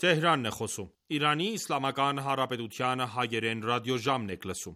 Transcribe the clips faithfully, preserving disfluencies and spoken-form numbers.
Թեհրանն է խոսում։ Իրանի Իսլամական Հանրապետության հայերեն ռադիոժամն եք լսում։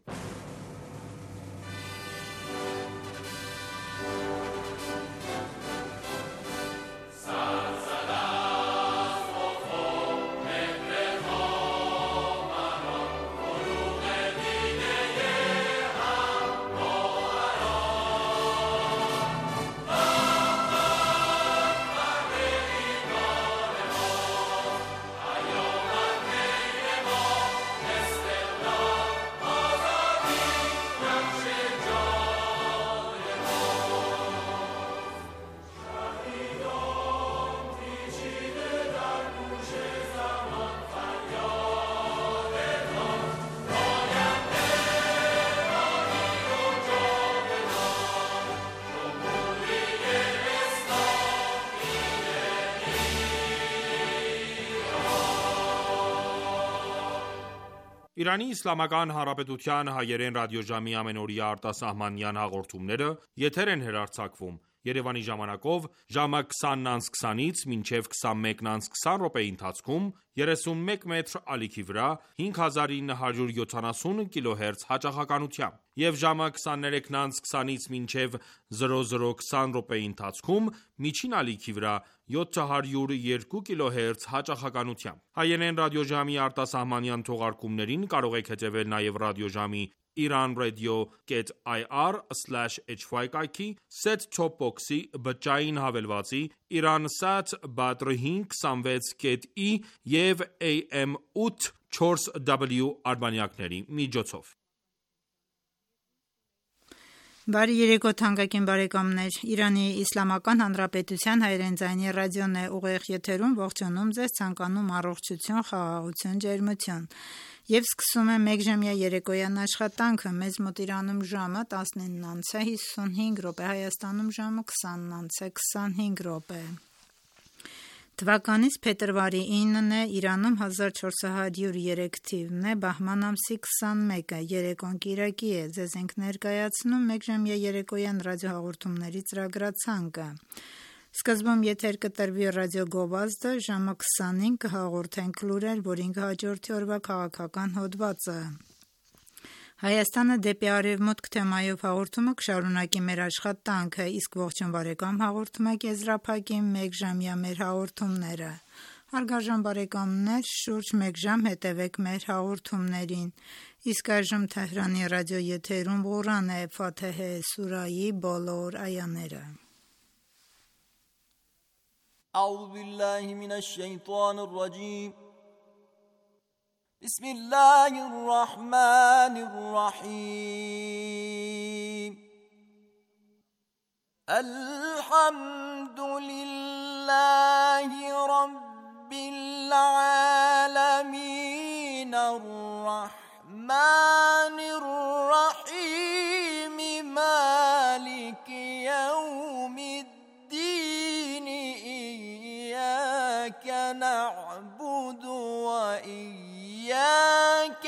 Իրանի Իսլամական Հանրապետության հայերեն ռադիոժամի ամենօրյա արտասահմանյան հաղորդումները եթեր են հեռարձակվում Երևանի ժամանակով ժամը քսանից քսանից մինչև քսանմեկն անց քսան րոպեի ընթացքում երեսունմեկ մետր ալիքի վրա հինգ հազար ինը հարյուր յոթանասուն կիլոհերց հաճախականությամբ և ժամը քսաներեքն անց քսանից մինչև զրո զրո քսան րոպեի ընթացքում միջին ալիքի վրա յոթ հարյուր երկու կիլոհերց հաճախականությամբ։ Հայերեն ռադիոժամի արտասահմանյան թողարկումներին կարող եք հետևել նաև ռադիոժամի iranradio dot i r slash h y կայքի, set-top box-ի, բջջային հավելվածի, Iransat Badr հինգ քսանվեց կետ ի և A M ութ չորս W արբանյակների միջոցով։ Բարի երեկո թանկագին բարեկամներ, Իրանի Իսլամական Հանրապետության հայերեն ձայնի ռադիոն է ուղիղ եթերում, ողջունում ձեզ, ցանկանում առողջություն, խաղաղություն, ջերմություն և սկսում է մեկժամյա երեկոյան աշխատանքը։ Մեզ մոտ Իրանում ժամը տասնինն անց է հիսունհինգ րոպե, Հայաստանում ժամը քսանն անց է քսանհինգ րոպե։ Թվականից փետրվարի ինն է, Իրանում հազար չորս հարյուր երեք թիվն է, բահման ամսի քսանմեկը, երեկոն կիրակի է, ձեզ ենք ներկայացնում մեկժամյա երեկոյան ռադիոհաղորդումների ծրագրացանկը։ Սկզբում եթեր կտրվի ռադիո գովազդը, ժամը քսանին կհաղորդենք լուրեր, որին կհաջորդի օրվա քաղաքական հոդվածը։ Հայաստանը դեպի արևմուտք թեմայով հաղորդումը կշարունակի մեր աշխատանքը, իսկ ողջույն բարեկամ հաղորդումը կեզրափակի մեկժամյա մեր հաղորդումները։ Հարգարժան բարեկամներ, շուրջ մեկ ժամ հետևեք մեր հաղորդումներին։ Իսկ այժմ Թեհրանի ռադիո եթերում Ղուրան է, Ֆաթեհե սուրայի բոլոր այաները։ أعوذ بالله من الشيطان الرجيم بسم الله الرحمن الرحيم الحمد لله رب العالمين الرحمن الرحيم مالك يوم الدين إياك نعبد وإياك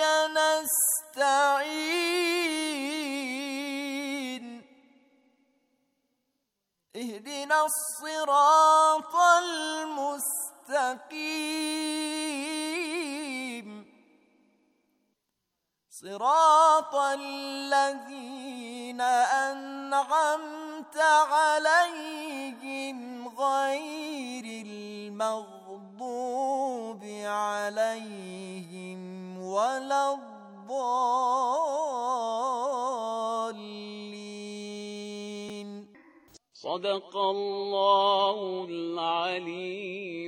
نستعين اهدنا الصراط المستقيم صراط الذين أنعمت عليهم غير المغضوب عليهم ولا الضالين صدق الله العلي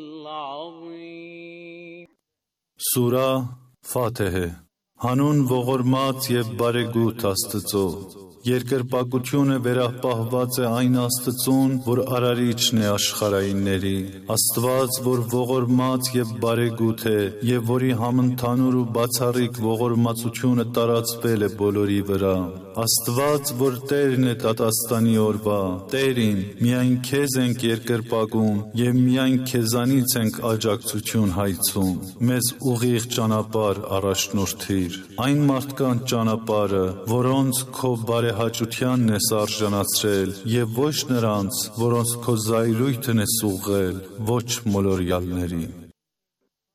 العظيم Սուրա Ֆաթեհե Հանուն ողորմած և բարեգութ Աստծո, երկրպագությունը վերապահված է այն Աստծուն, որ արարիչն է աշխարհայինների, Աստված, որ ողորմած և բարեգութ է, և որի համընդհանուր ու բացառիկ ողորմածությունը տարածվել է բոլորի վրա, Աստված, որ Տերն է դատաստանի օրվա, Տերին, միայն քեզ ենք երկրպագում և միայն քեզանից ենք աջակցություն հայցում, մեզ ուղիղ ճանապարհ առաջնորդիր, այն մարդկանց ճանապարհը, որոնց քո բարեհաճությանն ես արժանացրել և ոչ նրանց, որոնց քո զայրույթն ես ուղղել, ոչ մոլորյալներին։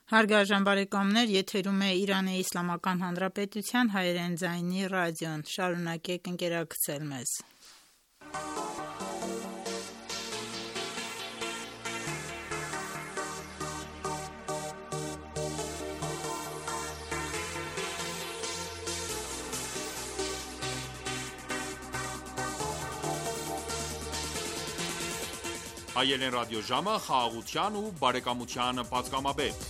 Հարգարժան բարեկամներ, եթերում է Իրանի Իսլամական Հանրապետության հայերեն ձայնի ռադիոն։ Շարունակեք ընկերակցել մեզ։ Հայերեն ռադիոժամը խաղաղության ու բարեկամության պատգամաբեր։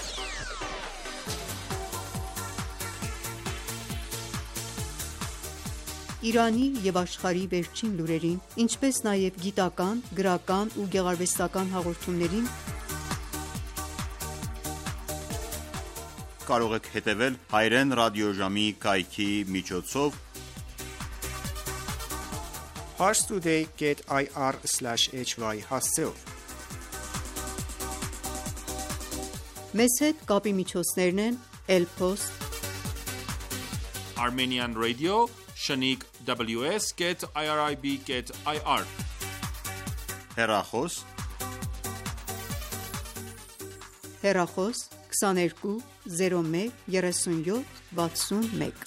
Իրանի և աշխարհի վերջին լուրերին, ինչպես նաև գիտական, գրական ու գեղարվեստական հաղորդումներին կարող եք հետևել հայերեն ռադիոժամի կայքի միջոցով parstoday dot i r slash h y հասցեով։ Մեզ հետ կապի միջոցներն են Elpost, Armenian Radio, Shaniq W S dot I R I B dot I R հեռախոս, հեռախոս քսաներկու զիրո մեկ երեսունյոթ վաթսունմեկ։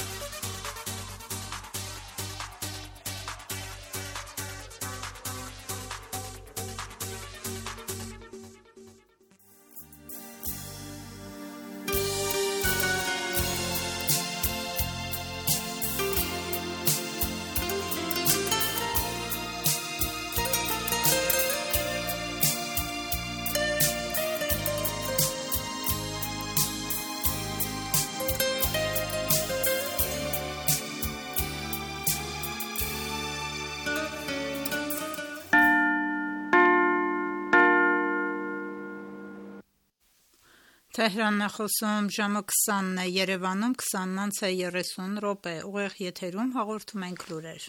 Թեհրանն է խոսում, ժամը քսանն է, Երևանում քսանն անց է երեսուն րոպե, ուղիղ եթերում հաղորդում ենք լուրեր։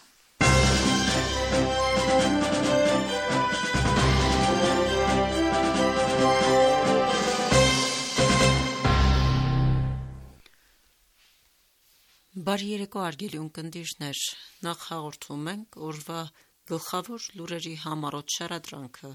Բարի երեկո արգելի ունկնդիրներ, նախ հաղորդում ենք օրվա գլխավոր լուրերի համառոտ շարադրանքը։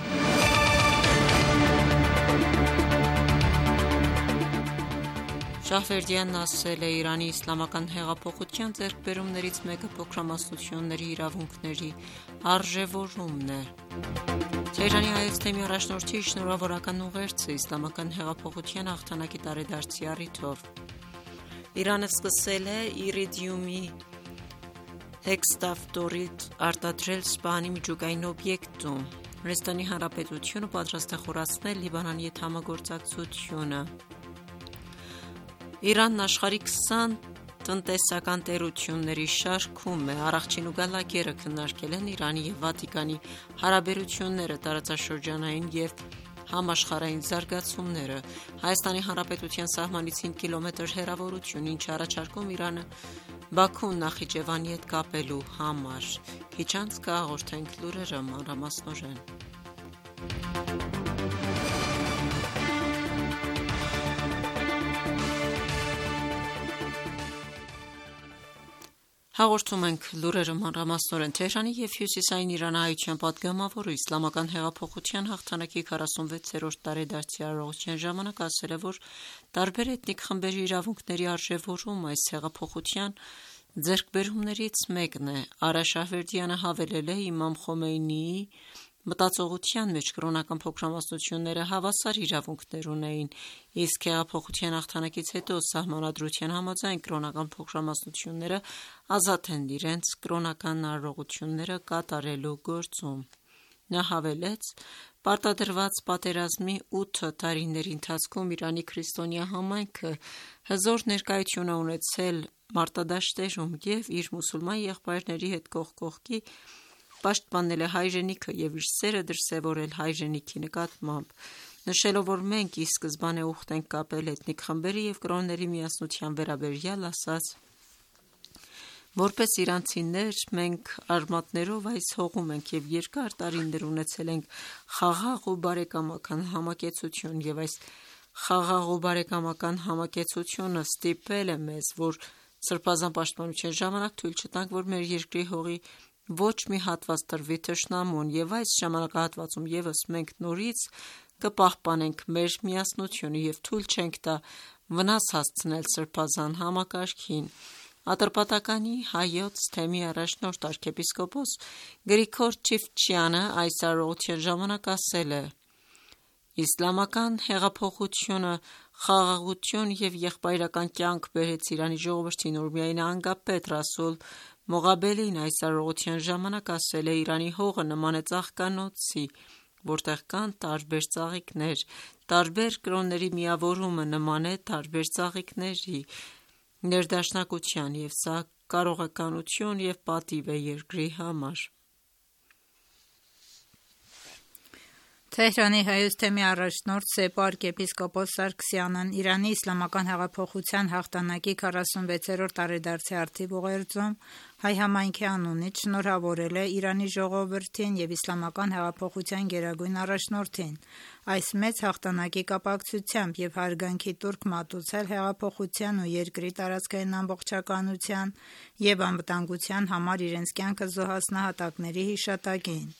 Շահվերդյանն ասել է Իրանի իսլամական հեղափոխության ձեռքբերումներից մեկը փոքրամասնությունների իրավունքների արժևորումն է։ Թեհրանի Հայոց թեմի առաջնորդի շնորհավորական ուղերձը իսլամական հեղափոխության հաղթանակի տարեդարձի առիթով։ Իրանը սկսել է իրիդիումի հեքստաֆտորիդ արտադրել Սպահանի միջուկային օբյեկտում։ Հնդկաստանի Հանրապետությունը պատրաստ է խորացնել Լիբանանի հետ համագործակցությունը։ Իրանն աշխարհի քսան տնտեսական տերությունների շարքում է, Արաղչին ու Գալագերը քննարկել են Իրանի և Վատիկանի հարաբերությունները, տարածաշրջանային և համաշխարհային զարգացումները։ Հայաստանի Հանրապետության սահմանից հինգ կիլոմետր հեռավորություն, ինչը առաջարկում Իրանը Բաքուն Նախիջևանի հետ կապելու համար։ Քիչ անց կհաղորդենք լուրերը մանրամասնորեն։ Հաղորդում ենք լուրերը մանրամասնորեն։ Թեհրանի և հյուսիսային Իրանահայության պատգամավորը իսլամական հեղափոխության հաղթանակի քառասունվեցերորդ տարեդարձի արարողության ժամանակ ասել է, որ տարբեր էթնիկ խմբերի իրավունքների արժևորումը այս հեղափոխության ձեռքբերումներից մեկն է։ Արա Շահվերդյանը հավելել է Իմամ Խոմեյնիի մտածողության մեջ կրոնական փոքրամասնությունները հավասար իրավունքներ ունեին, իսկ հեղափոխության հաղթանակից հետո սահմանադրության համաձայն կրոնական փոքրամասնությունները ազատ են իրենց կրոնական արարողությունները կատարելու գործում։ Նա հավելեց. «Պարտադրված պատերազմի ութ տարիների ընթացքում Իրանի քրիստոնյա համայնքը հզոր ներկայություն է ունեցել մարտադաշտերում և իր մուսուլման եղբայրների հետ կողք կողքի պաշտպանել է հայրենիքը և իր սերը դրսևորել հայրենիքի նկատմամբ, նշելով, որ մենք ի սկզբանե ուխտ ենք կապել էթնիկ խմբերի և կրոնների միասնության վերաբերյալ, ասաց. Որպես իրանցիներ մենք արմատներով այս հողում ենք և երկար տարիներ ունեցել ենք խաղաղ ու բարեկամական համակեցություն և այս խաղաղ ու բարեկամական համակեցությունը ստիպել է մեզ, որ սրբազան պաշտպանության ժամանակ թույլ չտանք, որ մեր երկրի հողի ոչ մի հատված տրվի թշնամուն, և այս ժամանակահատվածում ևս մենք նորից կպահպանենք մեր միասնությունը և թույլ չենք տա վնաս հասցնել սրբազան համակարգին։ Ատրպատականի հայոց թեմի առաջնորդ arczepiskopos Գրիգոր Չիֆչյանը այս արարողության ժամանակ ասել է. Իսլամական հեղափոխությունը խաղաղություն և եղբայրական կյանք բերեց Իրանի ժողովրդին, որ միայն անգապետ Ռասուլ Մողաբելին այս արարողության ժամանակ ասել է. Իրանի հողը նման է ծաղկանոցի, որտեղ կան տարբեր ծաղիկներ, տարբեր կրոնների միավորումը նման է տարբեր ծաղիկների ներդաշնակության, և սա կարողականություն և պատիվ է երկրի համար։ Թեհրանի հայոց թեմի առաջնորդ Սեպո arczepiskopos Սարգսյանն Իրանի իսլամական հեղափոխության հաղթանակի քառասունվեցերորդ տարեդարձի առթիվ ուղերձում հայ համայնքի անունից շնորհավորել է Իրանի ժողովրդին և իսլամական հեղափոխության գերագույն առաջնորդին այս մեծ հաղթանակի կապակցությամբ և հարգանքի տուրք մատուցել հեղափոխության ու երկրի տարածքային ամբողջականության և անվտանգության համար իրենց կյանքը զոհած նահատակների հիշատակին։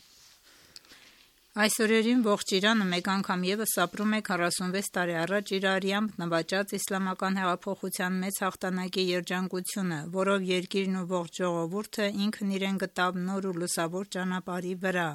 Այս օրերին ողջ Իրանը մեկ անգամ ևս ապրում է քառասունվեց տարի առաջ իր արյամբ նվաճած իսլամական հեղափոխության մեծ հաղթանակի երջանկությունը, որով երկիրն ու ողջ ժողովուրդը ինքն իրեն գտավ նոր ու լուսավոր ճանապարհի վրա։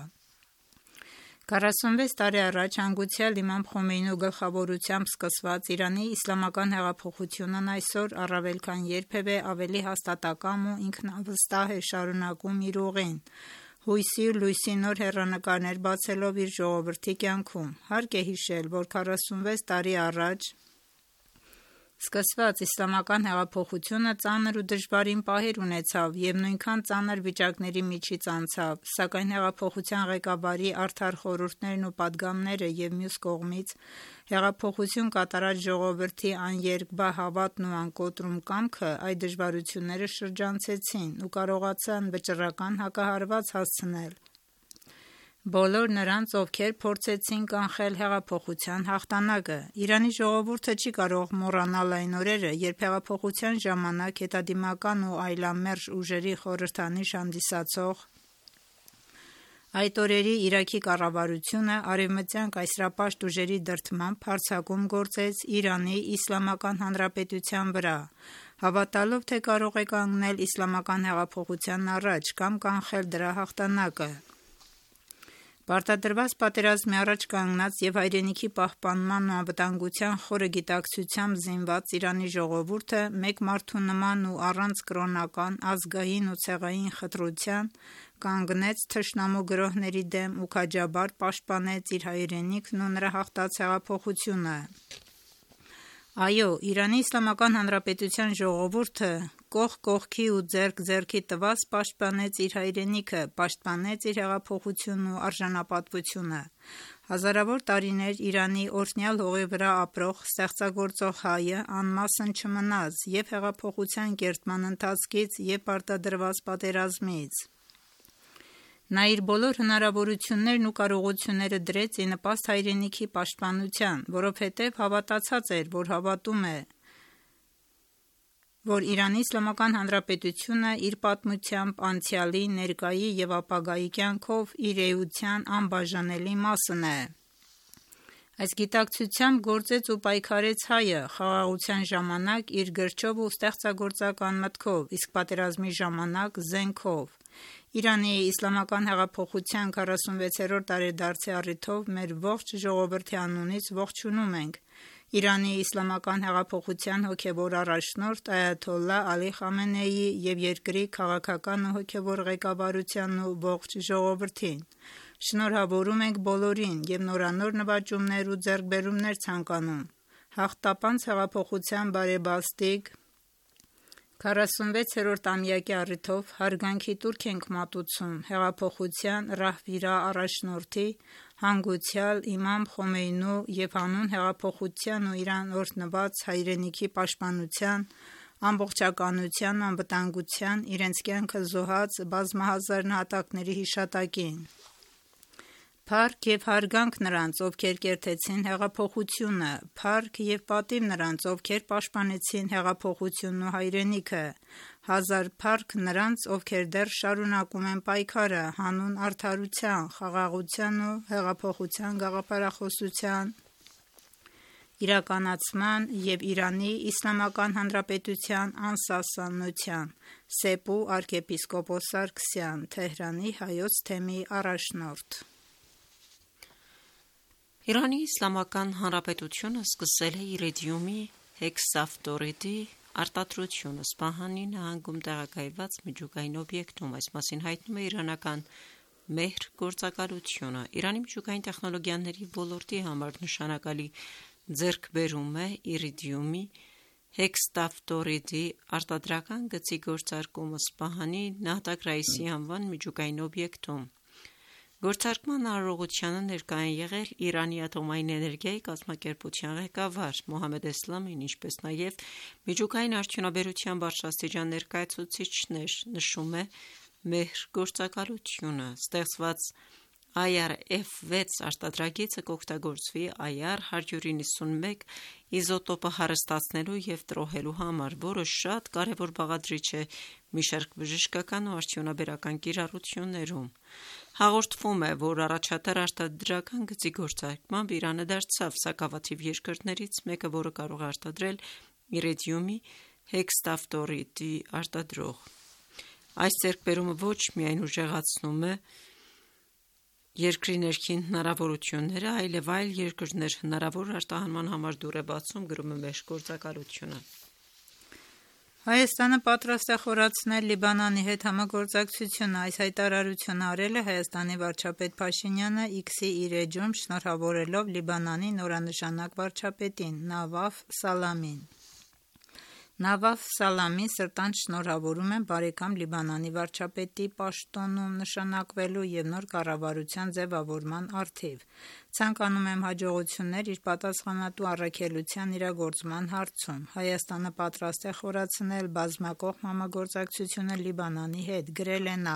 քառասունվեց տարի առաջ հանգուցյալ Իմամ Խոմեյնու գլխավորությամբ սկսված Իրանի իսլամական հեղափոխությունն այսօր առավել քան երբևէ ավելի հաստատակամ ու ինքնավստահ է շարունակում իր ուղին, հույսի ու լույսի նոր հեռանկարներ բացելով իր ժողովրդի կյանքում։ Հարկ է հիշել, որ քառասունվեց տարի առաջ սկսված իսլամական հեղափոխությունը ծանր ու դժվարին պահեր ունեցավ և նույնքան ծանր վիճակների միջից անցավ, սակայն հեղափոխության ղեկավարի արդար խորհուրդներն ու պատգամները և մյուս կողմից հեղափոխություն կատարած ժողովրդի աներկբա հավատն ու անկոտրում կամքը այդ դժվարությունները շրջանցեցին ու կարողացան վճռական հակահարված հասցնել բոլոր նրանց, ովքեր փորձեցին կանխել հեղափոխության հաղթանակը։ Իրանի ժողովուրդը չի կարող մոռանալ այն օրերը, երբ հեղափոխության ժամանակ հետադիմական ու այլամերժ ուժերի խորհրդանիշ հանդիսացող այդ օրերի Իրաքի կառավարությունը արևմտյան կայսրապաշտ ուժերի դրդմամբ հարձակում գործեց Իրանի Իսլամական Հանրապետության վրա, հավատալով, թե կարող է կանգնել իսլամական հեղափոխության առաջ կամ կանխել դրա հաղթանակը։ Պարտադրված պատերազմի առաջ կանգնած և հայրենիքի պահպանման ու անվտանգության խորը գիտակցությամբ զինված Իրանի ժողովուրդը մեկ մարդու նման ու առանց կրոնական, ազգային ու ցեղային խտրության կանգնեց թշնամու գրոհների դեմ ու քաջաբար պաշտպանեց իր հայրենիքն ու նրա հաղթած հեղափոխությունը։ Այո, Իրանի Իսլամական Հանրապետության ժողովուրդը կողք կողքի ու ձեռք ձեռքի տված պաշտպանեց իր հայրենիքը, պաշտպանեց իր հեղափոխությունն ու արժանապատվությունը։ Հազարավոր տարիներ Իրանի օրհնյալ հողի վրա ապրող ստեղծագործող հայը անմասն չմնաց և հեղափոխության կերտման ընթացքից, և պարտադրված պատերազմից։ Նա իր բոլոր հնարավորություններն ու կարողությունները դրեց ի նպաստ հայրենիքի պաշտպանության, որովհետև հավատացած էր, որ հավատում է, որ Իրանի Իսլամական Հանրապետությունը իր պատմությամբ, անցյալի, ներկայի և ապագայի կյանքով իր էության անբաժանելի մասն է։ Այս գիտակցությամբ գործեց ու պայքարեց հայը խաղաղության ժամանակ իր գրչով ու ստեղծագործական մտքով, իսկ պատերազմի ժամանակ զենքով։ Իրանի Իսլամական հեղափոխության քառասունվեցերորդ տարեդարձի առիթով մեր ողջ ժողովրդի անունից ողջունում ենք Իրանի Իսլամական հեղափոխության հոգևոր առաջնորդ Այաթոլլահ Ալի Խամենեիի և երկրի քաղաքական ու հոգևոր ղեկավարությանն ու ողջ ժողովրդին։ Շնորհավորում ենք բոլորին և նորանոր նվաճումներ ու ձեռքբերումներ ցանկանում։ Հաղթապանց հեղափոխության բարեբաստիկ քառասունվեցերորդ ամյակի առիթով հարգանքի տուրք ենք մատուցում հեղափոխության ռահվիրա առաջնորդի հանգուցյալ Իմամ Խոմեյնու և հանուն հեղափոխության ու իրան օրհնված հայրենիքի պաշտպանության, ամբողջականության ու անվտանգության իրենց կյանքը զոհած բազմահազար նահատակների հիշատակին։ Փառք եւ հարգանք նրանց, ովքեր կերտեցին հեղափոխությունը, փառք եւ պատիվ նրանց, ովքեր պաշտպանեցին հեղափոխությունն ու հայրենիքը, հազար փառք նրանց, ովքեր դեռ շարունակում են պայքարը հանուն արդարության, խաղաղության ու հեղափոխության գաղափարախոսության իրականացման եւ Իրանի Իսլամական Հանրապետության անսասանության, Սեպու arczepiskopos Սարգսյան, Թեհրանի հայոց թեմի առաջնորդ։ Իրանի Իսլամական Հանրապետությունը սկսել է իրիդիումի հեքսաֆտորիդի արտադրությունը Սպահանի նահանգում տեղակայված միջուկային օբյեկտում, այս մասին հայտնում է իրանական Մեհր գործակալությունը։ Իրանի միջուկային տեխնոլոգիաների ոլորտի համար նշանակալի ձեռքբերում է իրիդիումի հեքսաֆտորիդի արտադրական գծի գործարկումը Սպահանի Նահդակ Ռայիսի անվան միջուկային օբյեկտում։ Գործարկման արարողությանը ներկա են եղել Իրանի ատոմային էներգիայի կազմակերպության ղեկավար Մոհամմեդ Էսլամին, ինչպես նաև միջուկային արդյունաբերության բարձրաստիճան ներկայացուցիչներ, նշում է Մեհր գործակալությունը։ Ստեղծված I R F վեց արտադրագիծը կօգտագործվի I R one ninety-one իզոտոպը հարստացնելու և տրոհելու համար, որը շատ կարևոր բաղադրիչ է մի շարք բժշկական ու արդյունաբերական կիրառություններում։ Հաղորդվում է, որ առաջատար արտադրական գծի գործարկմամբ Իրանը դարձավ սակավաթիվ երկրներից մեկը, որը կարող է արտադրել իրիդիումի հեքսաֆտորիդի արտադրող։ Այս ձեռքբերումը ոչ միայն ուժեղացնում է երկրի ներքին հնարավորությունները, այլև այլ երկրներ հնարավոր արտահանման համար դուռ է բացում, գրում է Մեհր գործակալությունը։ Հայաստանը պատրաստ է խորացնել Լիբանանի հետ համագործակցությունը։ Այս հայտարարությունը արել է Հայաստանի վարչապետ Փաշինյանը X-ի իր էջում, շնորհավորելով Լիբանանի նորանշանակ վարչապետին Նավաֆ Սալամին։ Նավաֆ Սալամին սրտանց շնորհավորում են բարեկամ Լիբանանի վարչապետի պաշտոնում նշանակվելու և նոր կառավարության ձևավորման առթիվ։ Ցանկանում եմ հաջողություններ իր պատասխանատու առաքելության իրագործման հարցում։ Հայաստանը պատրաստ է խորացնել բազմակողմ համագործակցությունը Լիբանանի հետ, գրել է նա։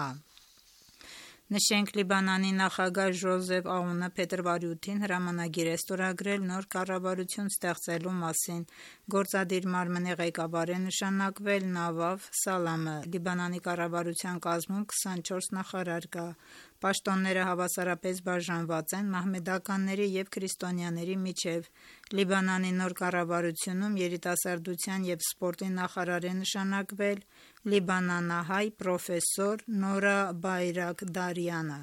Նշենք, Լիբանանի նախագահ Ժոզեֆ Աունը փետրվարի ութին հրամանագիր է ստորագրել նոր կառավարություն ստեղծելու մասին։ Գործադիր մարմնի ղեկավար է նշանակվել Նավաֆ Սալամը։ Լիբանանի կառավարության կազմում քսանչորս նախարար կա։ Պաշտոնները հավասարապես բաժանված են մահմեդականների և քրիստոնյաների միջև։ Լիբանանի նոր կառավարությունում երիտասարդության և սպորտի նախարար է նշանակվել լիբանանահայ պրոֆեսոր Նորա Բայրակդարյանը։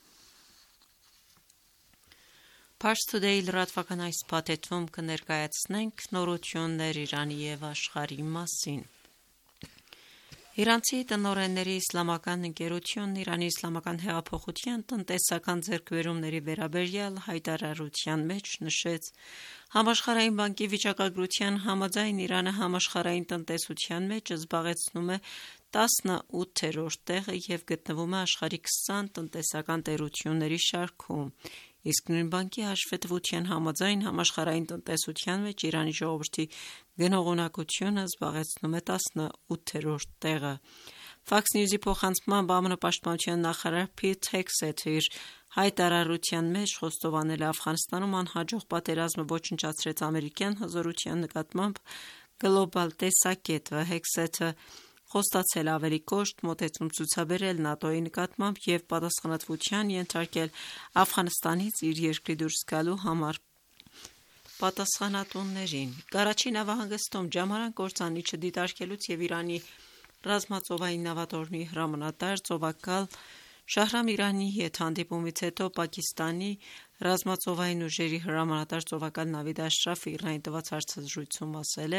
Pars Today լրատվական այս փաթեթում կներկայացնենք նորություններ Իրանի և աշխարհի մասին։ Իրանցի տնօրենների իսլամական ընկերությունն Իրանի իսլամական հեղափոխության տնտեսական ձեռքբերումների վերաբերյալ հայտարարության մեջ նշեց. Համաշխարհային բանկի վիճակագրության համաձայն Իրանը համաշխարհային տնտեսության մեջ զբաղեցնում է տասնութերորդ տեղը և գտնվում է աշխարհի քսան տնտեսական տերությունների շարքում, իսկ նույն բանկի հաշվետվության համաձայն համաշխարհային տնտեսության մեջ Իրանի ժողովրդի գնողունակությունը զբաղեցնում է տասնութերորդ տեղը։ Fox News-ի փոխանցմամբ ԱՄՆ պաշտպանության նախարար Փիթ Հեքսեթը իր հայտարարության մեջ խոստովանել է Աֆղանստանում անհաջող պատերազմը ոչնչացրեց ամերիկյան հզորության նկատմամբ գլոբալ տեսակետը։ Հեքսեթը խոստացել ավելի կոշտ մոտեցում ցուցաբերել ՆԱՏՕ-ի նկատմամբ և պատասխանատվության ենթարկել Աֆղանստանից իր երկրի դուրս գալու համար պատասխանատուներին։ Կարաչի նավահանգստում ջամարան կործանիչը դիտարկելուց և Իրանի ռազմածովային նավատորմի հրամանատար ծովակալ Շահրամ Իրանիի հետ հանդիպումից հետո Պակիստանի ռազմածովային ուժերի հրամանատար ծովակալ Նավիդ Աշրաֆը Իրանին տված հարցազրույցում ասել է.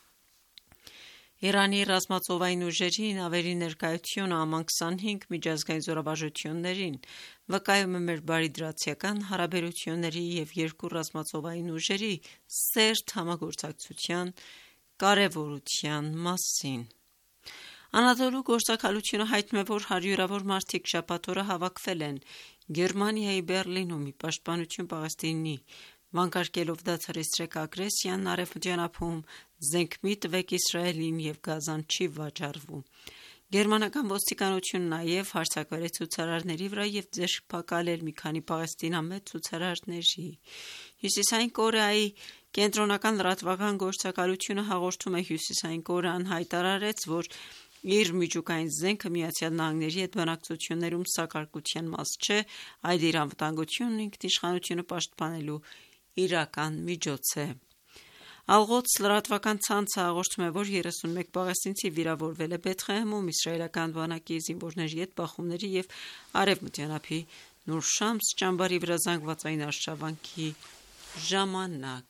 Իրանի ռազմածովային ուժերի նավերի ներկայությունը աման քսանհինգ միջազգային զորավարժություններին վկայում է մեր բարիդրացիական հարաբերությունների և երկու ռազմածովային ուժերի սերտ համագործակցության կարևորության մասին։ Անադոլու գործակալությունը հայտնում է, որ հարյուրավոր մարդիկ շաբաթ օրը հավաքվել են Գերմանիայի Բեռլինում ի պաշտպանություն Պաղեստինի, վանկարկելով դադարեցրեք ագրեսիան Արևմտյան ափում, զենք մի տվեք Իսրայելին և Գազան չի վաճառվում։ Գերմանական ոստիկանությունը նաև հարձակվել է ցուցարարների վրա և ձերբակալել մի քանի պաղեստինամետ ցուցարարների։ Հյուսիսային Կորեայի կենտրոնական լրատվական գործակալությունը հաղորդում է Հյուսիսային Կորեան հայտարարեց, որ իր միջուկային զենքը Միացյալ Նահանգների հետ բանակցություններում սակարկության մաս չէ, այլ իր անվտանգությունն ու ինքնիշխանությունը պաշտպանելու իրական միջոց է։ Ալ-Ղոդս լրատվական ցանցը հաղորդում է, որ երեսունմեկ պաղեստինցի վիրավորվել է Բեթղեհեմում իսրայելական բանակի զինվորների հետ բախումների և արևմտյան ափի Նուր Շամս ճամբարի վրա զանգվածային արշավանքի ժամանակ։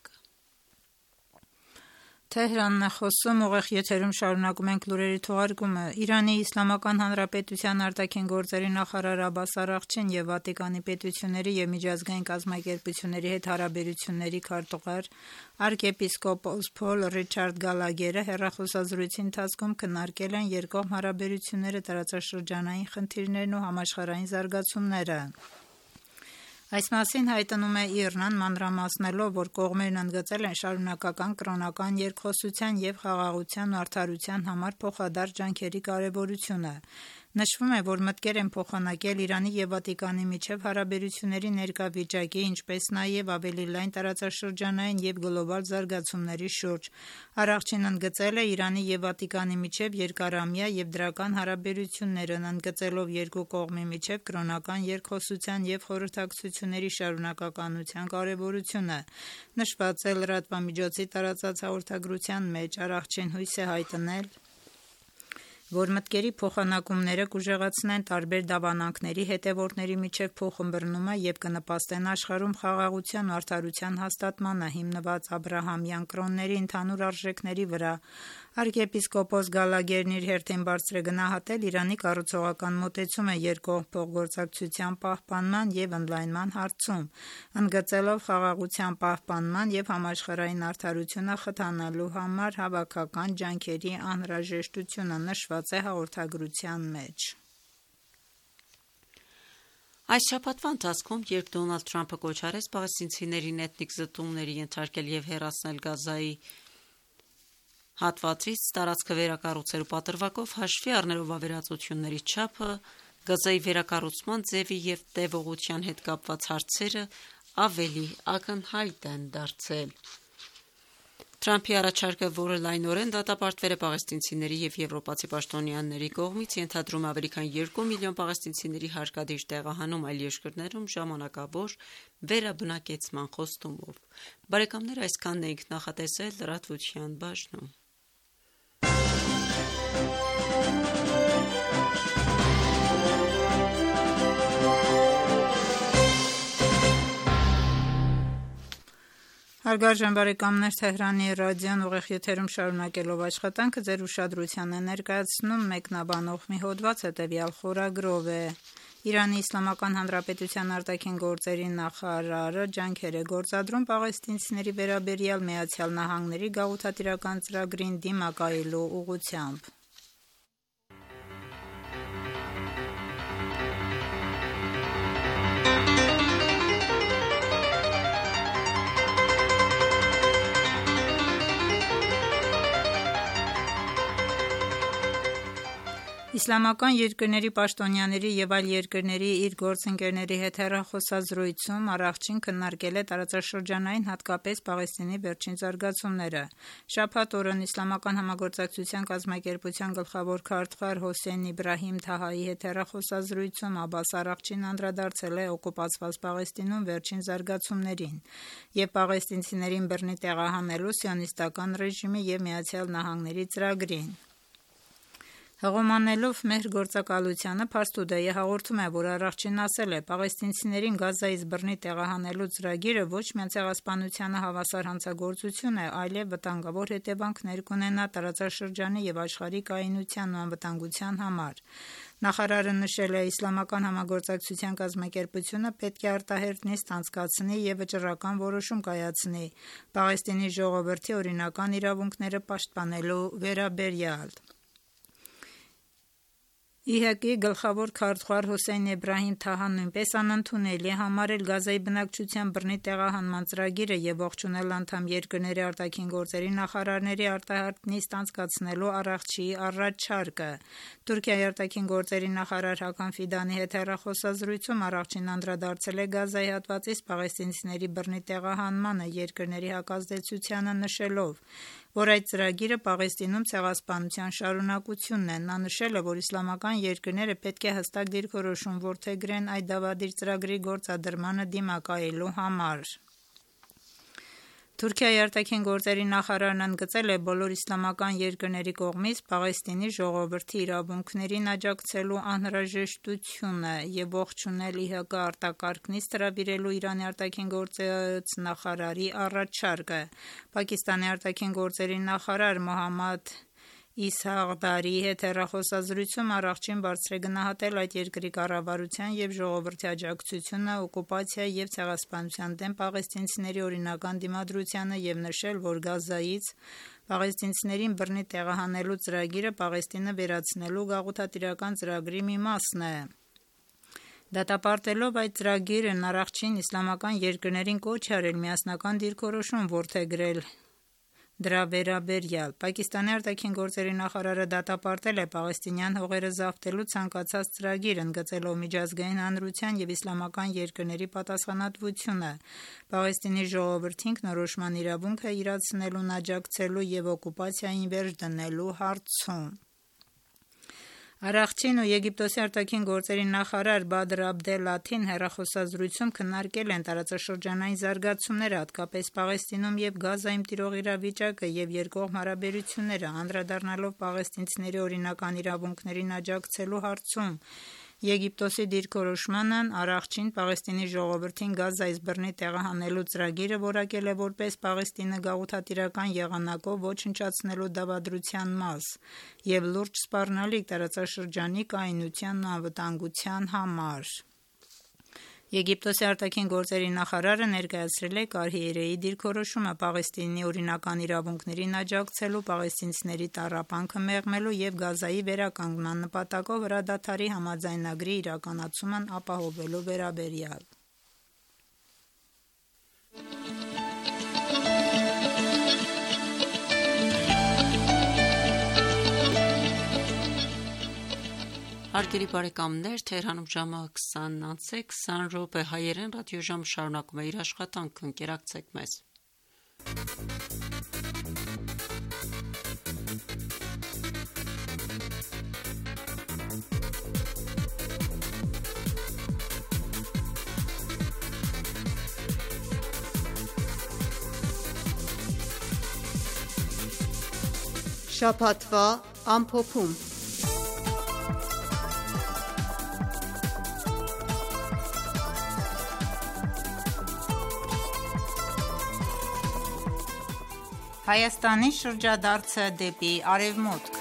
Թեհրանն է խոսում, ուղիղ եթերում շարունակում ենք լուրերի թողարկումը։ Իրանի Իսլամական Հանրապետության արտաքին գործերի նախարար Աբբաս Արաղչին և Վատիկանի պետությունների և միջազգային կազմակերպությունների հետ հարաբերությունների քարտուղար arczepiskopos Փոլ Ռիչարդ Գալագերը հեռախոսազրույցի ընթացքում քննարկել են երկկողմ հարաբերությունները, տարածաշրջանային խնդիրներն ու համաշխարհային զարգացումները։ Այս մասին հայտնում է ԻՌՆ-ն, մանրամասնելով, որ կողմերն ընդգծել են շարունակական կրոնական երկխոսության և խաղաղության ու արդարության համար փոխադարձ ջանքերի կարևորությունը։ Նշվում է, որ մտքեր են փոխանակել Իրանի և Վատիկանի միջև հարաբերությունների ներկա վիճակի, ինչպես նաև ավելի լայն տարածաշրջանային և գլոբալ զարգացումների շուրջ։ Արաղչին ընդգծել է Իրանի և Վատիկանի միջև երկարամյա և դրական հարաբերություններն, ընդգծելով երկու կողմի միջև կրոնական երկխոսության և խորհրդակցությունների շարունակականության կարևորությունը։ Նշված է լրատվամիջոցի տարածած հաղորդագրության մեջ։ Արաղչին հույս է հայտնել, որ մտքերի փոխանակումները կուժեղացնեն տարբեր դավանանքների հետևորդների միջև փոխըմբռնումը և կնպաստեն աշխարհում խաղաղության ու արդարության հաստատմանը, հիմնված աբրահամյան կրոնների ընդհանուր արժեքների վրա։ Arczepiskopos Գալագերն իր հերթին բարձր է գնահատել Իրանի կառուցողական մոտեցումը երկկողմ փոխգործակցության պահպանման և ընդլայնման հարցում, ընդգծելով խաղաղության պահպանման և համաշխարհային արդարությունը խթանելու համար հավաքական ջանքերի անհրաժեշտությունը։ Նշված է հաղորդագրության մեջ։ Այս շաբաթվա ընթացքում, երբ Դոնալդ Թրամփը կոչ արեց պաղեստինցիներին էթնիկ զտումների ենթարկել և հեռացնել Գազայի հատվածից, տարածքը վերակառուցելու պատրվակով, հաշվի առնելով ավերածությունների չափը, Գազայի վերակառուցման ձևի և տևողության հետ կապված հարցերը ավելի ակնհայտ են դարձել։ Թրամփի առաջարկը, որը լայնորեն դատապարտվել է պաղեստինցիների և եվրոպացի պաշտոնյաների կողմից, ենթադրում է ավելի քան երկու միլիոն պաղեստինցիների հարկադիր տեղահանում այլ երկրներում ժամանակավոր վերաբնակեցման խոստումով։ Բարեկամներ, այսքանն էինք նախատեսել լրատվության բաժնում։ Հարգարժան բարեկամներ, Թեհրանի ռադիոն ուղիղ եթերում շարունակելով աշխատանքը ձեր ուշադրության է ներկայացնում մեկնաբանող մի հոդված, հետևյալ խորագրով է. Իրանի Իսլամական Հանրապետության արտաքին գործերի նախարարը ջանքեր է գործադրում պաղեստինցիների վերաբերյալ Միացյալ Նահանգների գաղութատիրական ծրագրին դիմակայելու ուղղությամբ։ Իսլամական երկրների պաշտոնյաների և այլ երկրների իր գործընկերների հետ հեռախոսազրույցում Արաղչին քննարկել է տարածաշրջանային, հատկապես Պաղեստինի վերջին զարգացումները։ Շաբաթ օրն Իսլամական համագործակցության կազմակերպության գլխավոր քարտուղար Հոսեյն Իբրահիմ Թահայի հետ հեռախոսազրույցում Աբբաս Արաղչին անդրադարձել է օկուպացված Պաղեստինում վերջին զարգացումներին և պաղեստինցիներին բռնի տեղահանելու սիոնիստական ռեժիմի և Միացյալ Նահանգների ծրագրին։ Հղումանելով մեր գործակալությանը, Փարս Թուդեյը հաղորդում է, որ Արաղչին ասել է. «Պաղեստինցիներին Գազայից բռնի տեղահանելու ծրագիրը ոչ միայն ցեղասպանությանը հավասար հանցագործություն է, այլև վտանգավոր հետևանքներ կունենա տարածաշրջանի և աշխարհի կայունության ու անվտանգության համար»։ Նախարարը նշել է. «Իսլամական համագործակցության կազմակերպությունը պետք է արտահերթ նիստ անցկացնի և վճռական որոշում կայացնի Պաղեստինի ժողովրդի օրինական իրավունքները պաշտպանելու վերաբերյալ»։ Ի հե-կի գլխավոր քարտուղար Հոսեյն Էբրահիմ Թահան նույնպես անընդունելի է համարել Գազայի բնակչության բռնի տեղահանման ծրագիրը եւ ողջունել անդամ երկրների արտաքին գործերի նախարարների արտահերթ նիստ անցկացնելու առողջի առաջարկը։ Թուրքիայի արտաքին գործերի նախարար Հական Ֆիդանի հետ հեռախոսազրույցում առողջին անդրադարձել է Գազայի հատվածից պաղեստինցիների բռնի տեղահանմանը երկրների հակազդեցությանը, նշելով, որ այդ ծրագիրը Պաղեստինում ցեղասպանության շարունակությունն է։ Նա նշել է, որ իսլամական երկրները պետք է հստակ դիրքորոշում որդեգրեն այդ դավադիր ծրագրի գործադրմանը դիմակայելու համար։ Թուրքիայի արտաքին գործերի նախարարն ընդգծել է բոլոր իսլամական երկրների կողմից Պաղեստինի ժողովրդի իրավունքներին աջակցելու անհրաժեշտությունը եւ ողջունել ի հե-կը արտակարգ նիստ հրավիրելու Իրանի արտաքին գործերի նախարարի առաջարկը։ Պակիստանի արտաքին գործերի նախարար Մոհամմադ Իսհաղդարի հետ հեռախոսազրույցում առողջին բարձր է գնահատել այդ երկրի կառավարության եւ ժողովրդի աջակցությունը օկուպացիայի եւ ցեղասպանության դեմ պաղեստինցիների օրինական դիմադրությանը եւ նշել, որ Գազայից պաղեստինցիներին բռնի տեղահանելու ծրագիրը Պաղեստինը վերացնելու գաղութատիրական ծրագրի մի մասն է։ Դատապարտելով այդ ծրագիրն առողջին իսլամական երկրներին կոչ է արել միասնական դիրքորոշում որդեգրել դրա վերաբերյալ։ Պակիստանի արտաքին գործերի նախարարը դատապարտել է պաղեստինյան հողերը զավթելու ցանկացած ծրագիր, ընդգծելով միջազգային հանրության եւ իսլամական երկրների պատասխանատվությունը Պաղեստինի ժողովրդի ինքնորոշման իրավունքը իրացնելուն աջակցելու եւ օկուպացիային վերջ դնելու հարցում։ Առողջին ու Եգիպտոսի արտաքին գործերի նախարար Բադր Աբդել-Լաթին հեռախոսազրույցում քննարկել են տարածաշրջանային զարգացումները, հատկապես Պաղեստինում եւ Գազայում տիրող իրավիճակը եւ երկկողմ հարաբերությունները, անդրադառնալով պաղեստինցիների օրինական իրավունքներին աջակցելու հարցում Եգիպտոսի դիրքորոշմանն առողջին Պաղեստինի ժողովրդին Գազայից բռնի տեղահանելու ծրագիրը որակել է որպես Պաղեստինը գաղութատիրական եղանակով ոչնչացնելու դավադրության մաս եւ լուրջ սպառնալիք տարածաշրջանի կայունությանն ու անվտանգության համար։ Եգիպտոսի արտաքին գործերի նախարարը ներկայացրել է Կարիերեի դիրքորոշումը Պաղեստինի օրինական իրավունքներին աջակցելու, պաղեստինցիների տառապանքը մեղմելու եւ Գազայի վերականգնման նպատակով հրադադարի համաձայնագրի իրականացումն ապահովելու վերաբերյալ։ Հարգելի բարեկամներ, Թեհրանում ժամը քսանն անց է քսան րոպե, հայերեն ռադիոժամ շարունակում է իր աշխատանքը, ընկերակցեք մեզ։ Շաբաթվա ամփոփում։ Հայաստանի շրջադարձը դեպի արևմուտք։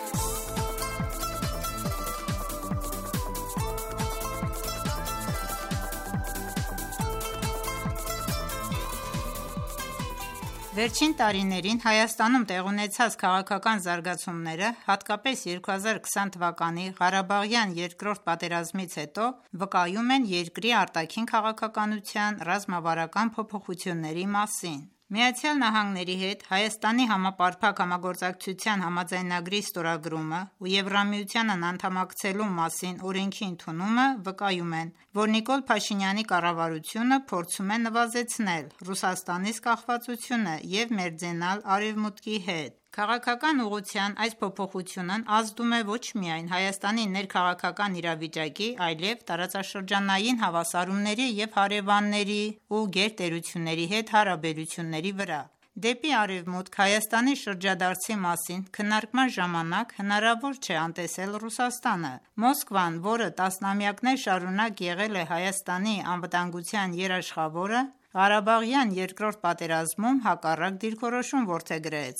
Վերջին տարիներին Հայաստանում տեղ ունեցած քաղաքական զարգացումները, հատկապես երկու հազար քսան թվականի Ղարաբաղյան երկրորդ պատերազմից հետո, վկայում են երկրի արտաքին քաղաքականության ռազմավարական փոփոխությունների մասին։ Միացյալ Նահանգների հետ Հայաստանի համապարփակ համագործակցության համաձայնագրի ստորագրումը ու Եվրամիությանն անդամակցելու մասին օրենքի ընդունումը վկայում են, որ Նիկոլ Փաշինյանի կառավարությունը փորձում է նվազեցնել Ռուսաստանից կախվածությունը եւ մերձենալ Արևմուտքի հետ։ Քաղաքական ուղղության այս փոփոխությունն ազդում է ոչ միայն Հայաստանի ներքաղաքական իրավիճակի, այլև տարածաշրջանային հավասարումների եւ հարևանների ու գերտերությունների հետ հարաբերությունների վրա։ Դեպի արևմուտք Հայաստանի շրջադարձի մասին քննարկման ժամանակ հնարավոր չէ անտեսել Ռուսաստանը։ Մոսկվան, որը տասնամյակներ շարունակ եղել է Հայաստանի անվտանգության երաշխավորը, Ղարաբաղյան երկրորդ պատերազմում հակառակ դիրքորոշում որդեգրեց։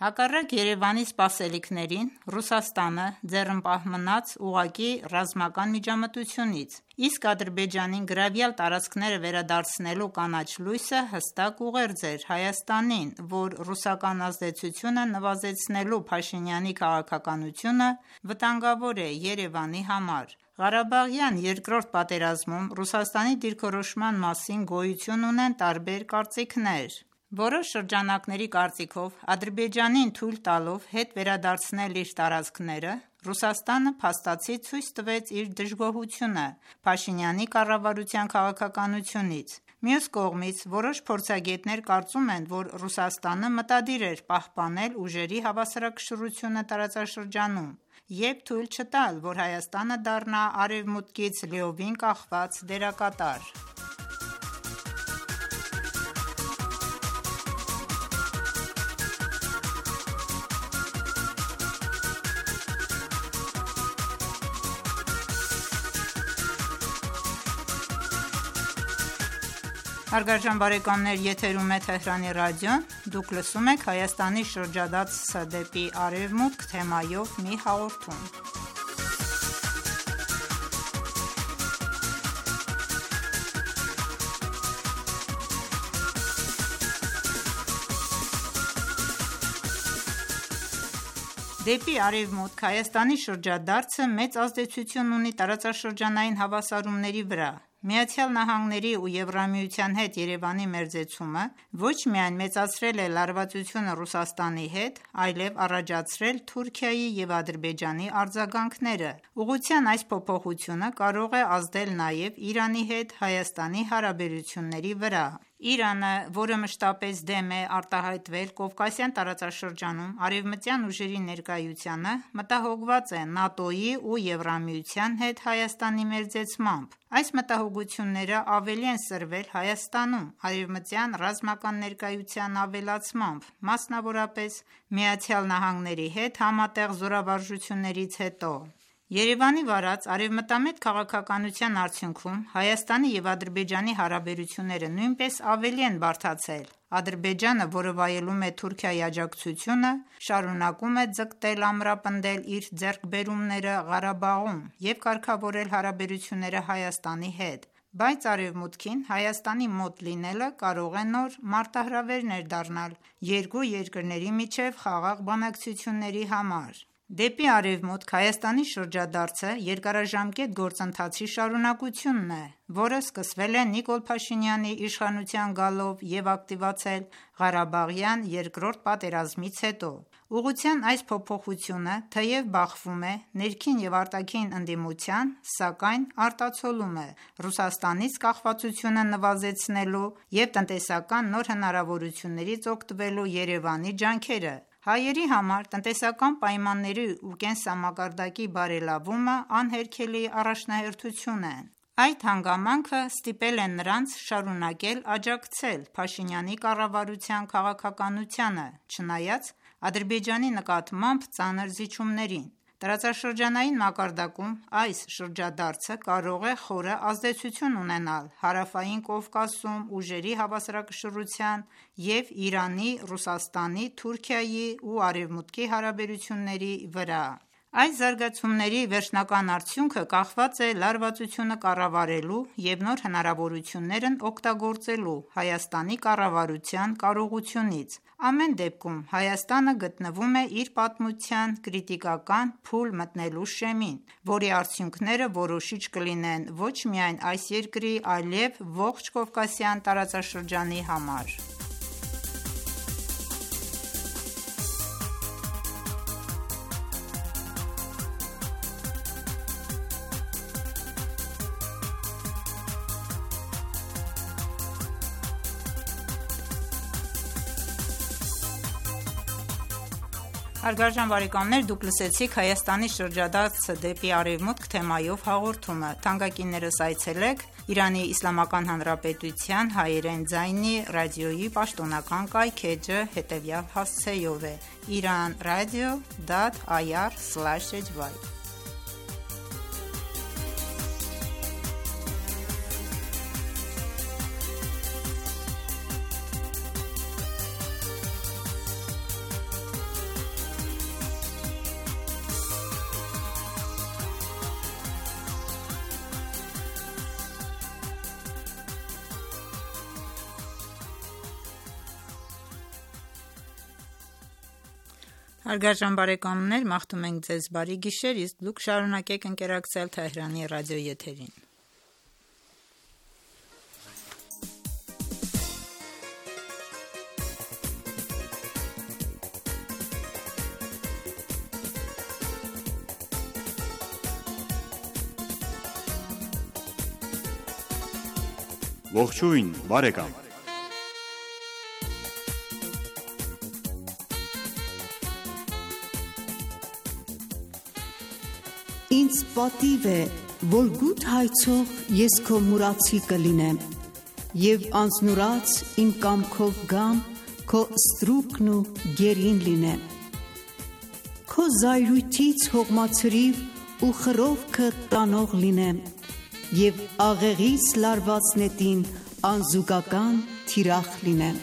Հակառակ Երևանի սպասելիքներին, Ռուսաստանը ձեռնպահ մնաց ուղղակի ռազմական միջամտությունից, իսկ Ադրբեջանին գրավյալ տարածքները վերադարձնելու կանաչ լույսը հստակ ուղերձ էր Հայաստանին, որ ռուսական ազդեցությունը նվազեցնելու Փաշինյանի քաղաքականությունը վտանգավոր է Երևանի համար։ Ղարաբաղյան երկրորդ պատերազմում Ռուսաստանի դիրքորոշման մասին գոյություն ունեն տարբեր կարծիքներ։ Որոշ շրջանակների կարծիքով Ադրբեջանին թույլ տալով հետ վերադարձնել իր տարածքները, Ռուսաստանը փաստացի ցույց տվեց իր դժգոհությունը Փաշինյանի կառավարության քաղաքականությունից։ Մյուս կողմից, որոշ փորձագետներ կարծում են, որ Ռուսաստանը մտադիր էր պահպանել ուժերի հավասարակշռությունը տարածաշրջանում և թույլ չտալ, որ Հայաստանը դառնա արևմուտքից լիովին կախված դերակատար։ Հարգարժան բարեկամներ, եթերում է Թեհրանի ռադիոն, դուք լսում եք Հայաստանի շրջադարձը դեպի արևմուտք թեմայով մի հաղորդում։ Դեպի արևմուտք Հայաստանի շրջադարձը մեծ ազդեցություն ունի տարածաշրջանային հավասարումների վրա։ Միացյալ Նահանգների ու Եվրամիության հետ Երևանի մերձեցումը ոչ միայն մեծացրել է լարվածությունը Ռուսաստանի հետ, այլև առաջացրել Թուրքիայի և Ադրբեջանի արձագանքները։ Ուղղության այս փոփոխությունը կարող է ազդել նաև Իրանի հետ Հայաստանի հարաբերությունների վրա։ Իրանը, որը մշտապես դեմ է արտահայտվել Կովկասյան տարածաշրջանում արևմտյան ուժերի ներկայությանը, մտահոգված է ՆԱՏՕ-ի ու Եվրամիության հետ Հայաստանի մերձեցմամբ։ Այս մտահոգությունները ավելի են սրվել Հայաստանում արևմտյան ռազմական ներկայության ավելացմամբ, մասնավորապես Միացյալ Նահանգների հետ համատեղ զորավարժություններից հետո։ Երևանի վարած արևմտամետ քաղաքականության արդյունքում Հայաստանի և Ադրբեջանի հարաբերությունները նույնպես ավելի են բարդացել։ Ադրբեջանը, որը վայելում է Թուրքիայի աջակցությունը, շարունակում է ձգտել ամրապնդել իր ձեռքբերումները Ղարաբաղում և կարգավորել հարաբերությունները Հայաստանի հետ, բայց Արևմուտքին Հայաստանի մոտ լինելը կարող է նոր մարտահրավերներ դառնալ երկու երկրների միջև խաղաղ բանակցությունների համար։ Դեպի արևմուտք Հայաստանի շրջադարձը երկարաժամկետ գործընթացի շարունակությունն է, որը սկսվել է Նիկոլ Փաշինյանի իշխանության գալով և ակտիվացել Ղարաբաղյան երկրորդ պատերազմից հետո։ Ուղղության այս փոփոխությունը թեև բախվում է ներքին և արտաքին ընդդիմության, սակայն արտացոլում է Ռուսաստանից կախվածությունը նվազեցնելու և տնտեսական նոր հնարավորություններից օգտվելու Երևանի ջանքերը։ Հայերի համար տնտեսական պայմանների ու կենսամակարդակի բարելավումը անհերքելի առաջնահերթություն են։ Այդ հանգամանքը ստիպել է նրանց շարունակել աջակցել Փաշինյանի կառավարության քաղաքականությանը, չնայած Ադրբեջանի նկատմամբ ծանր զիջումներին։ Տարածաշրջանային մակարդակում այս շրջադարձը կարող է խորը ազդեցություն ունենալ Հարավային Կովկասում ուժերի հավասարակշռության և Իրանի, Ռուսաստանի, Թուրքիայի ու Արևմուտքի հարաբերությունների վրա։ Այս զարգացումների վերջնական արդյունքը կախված է լարվածությունը կառավարելու և նոր հնարավորություններն օգտագործելու Հայաստանի կառավարության կարողությունից։ Ամեն դեպքում Հայաստանը գտնվում է իր պատմության կրիտիկական փուլ մտնելու շեմին, որի արդյունքները որոշիչ կլինեն ոչ միայն այս երկրի, այլև ողջ Կովկասյան տարածաշրջանի համար։ Հարգարժան բարեկամներ, դուք լսեցիք Հայաստանի շրջադարձը դեպի արևմուտք թեմայով հաղորդումը։ Թանկագիններս այցելեք Իրանի Իսլամական Հանրապետության հայերեն ձայնի ռադիոյի պաշտոնական կայք էջը հետևյալ հասցեով է՝ իրանradio.ir slash h y Հարգարժան բարեկամներ, մաղթում ենք ձեզ բարի գիշեր, իսկ դուք շարունակեք ընկերակցել Թեհրանի ռադիոյի եթերին։ Ողջույն, բարեկամ։ Ինձ պատիվ է, որ գութ հայցող ես քո մուրացի կլինեմ, և անձնուրաց իմ կամքով գամ, քո ստրուկն ու գերին լինեմ։ Քո զայրույթից հողմացրիվ ու խռովքը տանող լինեմ, և աղեղից լարված նետին անզուգական թիրախ լինեմ։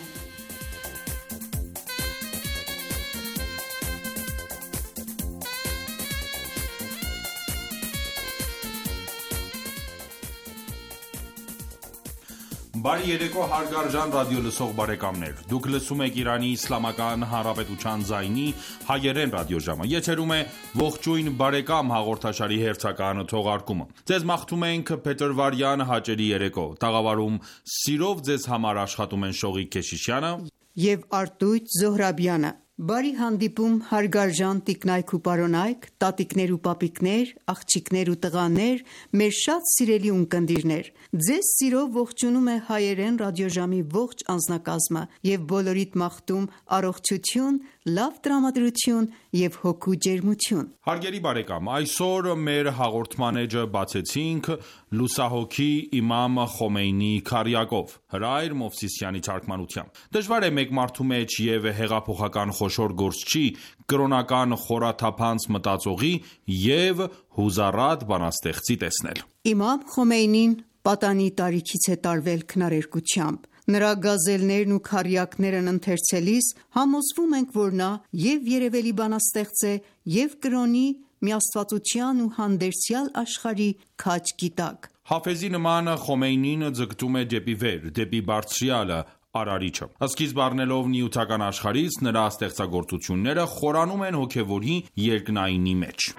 Բարի երեկո հարգարժան ռադիոլսող բարեկամներ, դուք լսում եք Իրանի Իսլամական Հանրապետության ձայնի հայերեն ռադիոժամը, եթերում է ողջույն բարեկամ հաղորդաշարի հերթական թողարկումը։ Ձեզ մաղթում ենք փետրվարյան հաճելի երեկո, տաղավարում սիրով ձեզ համար աշխատում են Շողիկ Քեշիշյանը և Արտույտ Զոհրաբյանը։ Բարի հանդիպում հարգարժան տիկնայք ու պարոնայք, տատիկներ ու պապիկներ, աղջիկներ ու տղաներ, մեր շատ սիրելի ունկնդիրներ։ Ձեզ սիրով ողջունում է հայերեն ռադիոժամի ողջ անձնակազմը և բոլորիդ մաղթում առողջություն, լավ տրամադրություն և հոգու ջերմություն։ Հարգելի բարեկամ, այսօր մեր հաղորդման էջը բացեցինք լուսահոգի իմամ Խոմեյնիի քառյակով, Հրայր Մովսիսյանի թարգմանությամբ։ Դժվար է մեկ մարդու մեջ և հեղափոխական խոշոր գործչի, կրոնական խորաթափանց մտածողի և հուզառատ բանաստեղծի տեսնել։ Իմամ Խոմեյնին պատանի տարիքից է տարվել քնարերգությամբ։ Նրա գազելներն ու քառյակներն ընթերցելիս համոզվում ենք, որ նա և երևելի բանաստեղծ է, և կրոնի, միաստվածության ու հանդերձյալ աշխարհի քաջ գիտակ։ Հաֆեզի նման Խոմեյնին ձգտում է դեպի վեր, դեպի բարձրյալը, Արարիչը։ Սկիզբ առնելով նյութական աշխարհից, նրա ստեղծագործությունները խորանում են հոգևորի երկնայինի մեջ։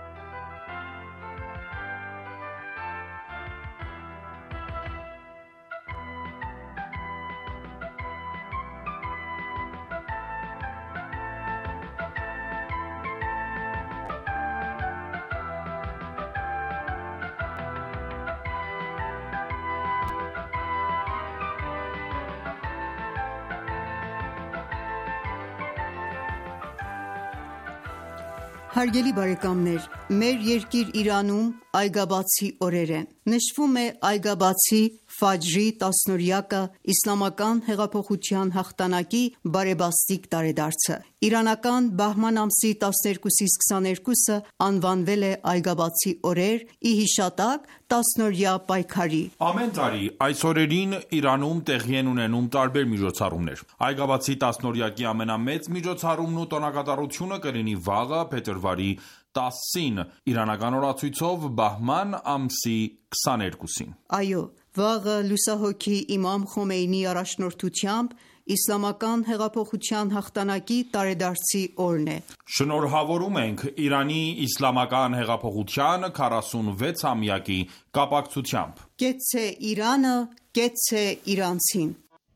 Հարգելի բարեկամներ, մեր երկիր Իրանում այգաբացի օրեր են։ Նշվում է այգաբացի Ֆաջրի տասնօրյակը, Իսլամական հեղափոխության հաղթանակի բարեբաստիկ տարեդարձը։ Իրանական բահման ամսի տասներկուսից քսաներկուսը անվանվել է այգաբացի օրեր՝ ի հիշատակ տասնօրյա պայքարի։ Ամեն տարի այս օրերին Իրանում տեղի են ունենում տարբեր միջոցառումներ։ Այգաբացի տասնօրյակի ամենամեծ միջոցառումն ու տոնակատարությունը կլինի վաղը փետրվարի տասին, իրանական օրացույցով բահման ամսի քսաներկուսին։ Այո, վաղը լուսահոգի իմամ Խոմեյնիի առաջնորդությամբ Իսլամական հեղափոխության հաղթանակի տարեդարձի օրն է։ Շնորհավորում ենք Իրանի Իսլամական հեղափոխության քառասունվեցամյակի կապակցությամբ։ Կեցցե Իրանը, կեցցե իրանցին։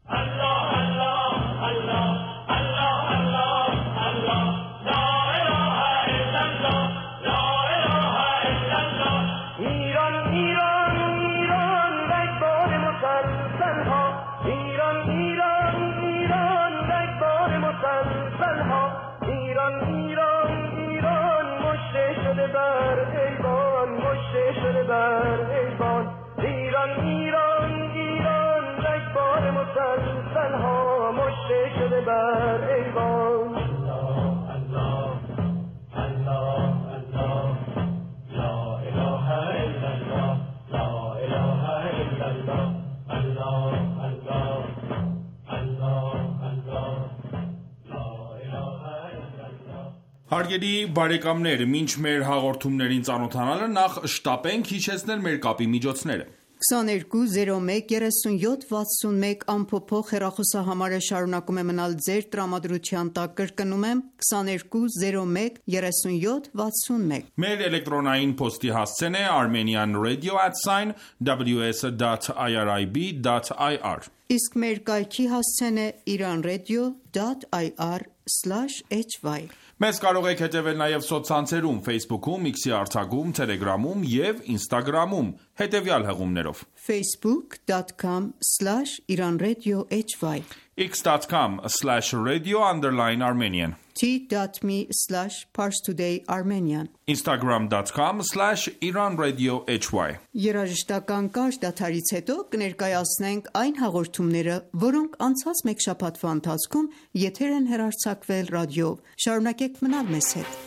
Հարգելի բարեկամներ, մինչ մեր հաղորդումներին ծանոթանալը նախ շտապենք հիշեցնել մեր կապի միջոցները։ քսաներկու զիրո մեկ երեսունյոթ վաթսունմեկ ամփոփող հեռախոսահամարը շարունակում է մնալ ձեր տրամադրության տակ, կրկնում եմ քսաներկու զիրո մեկ երեսունյոթ վաթսունմեկ։ Մեր էլեկտրոնային փոստի հասցեն է armenian radio at w s dot i r i b dot i r, իսկ մեր կայքի հասցեն է iranradio dot i r slash h y։ Մեզ կարող եք հետևել նաև սոցցանցերում, Facebook-ում, X-ի արձակում, Telegram-ում և Instagram-ում հետևյալ հղումներով. facebook dot com slash iranradio h y, x dot com slash radio underline armenian, t dot m e slash parstoday armenian, instagram dot com slash iranradio h y։ Երաժշտական կարճ դադարից հետո կներկայացնենք այն հաղորդումները, որոնք անցած մեկ շաբաթվա ընթացքում եթեր են հեռարձակվել ռադիոյով։ Շարունակեք մնալ մեզ հետ։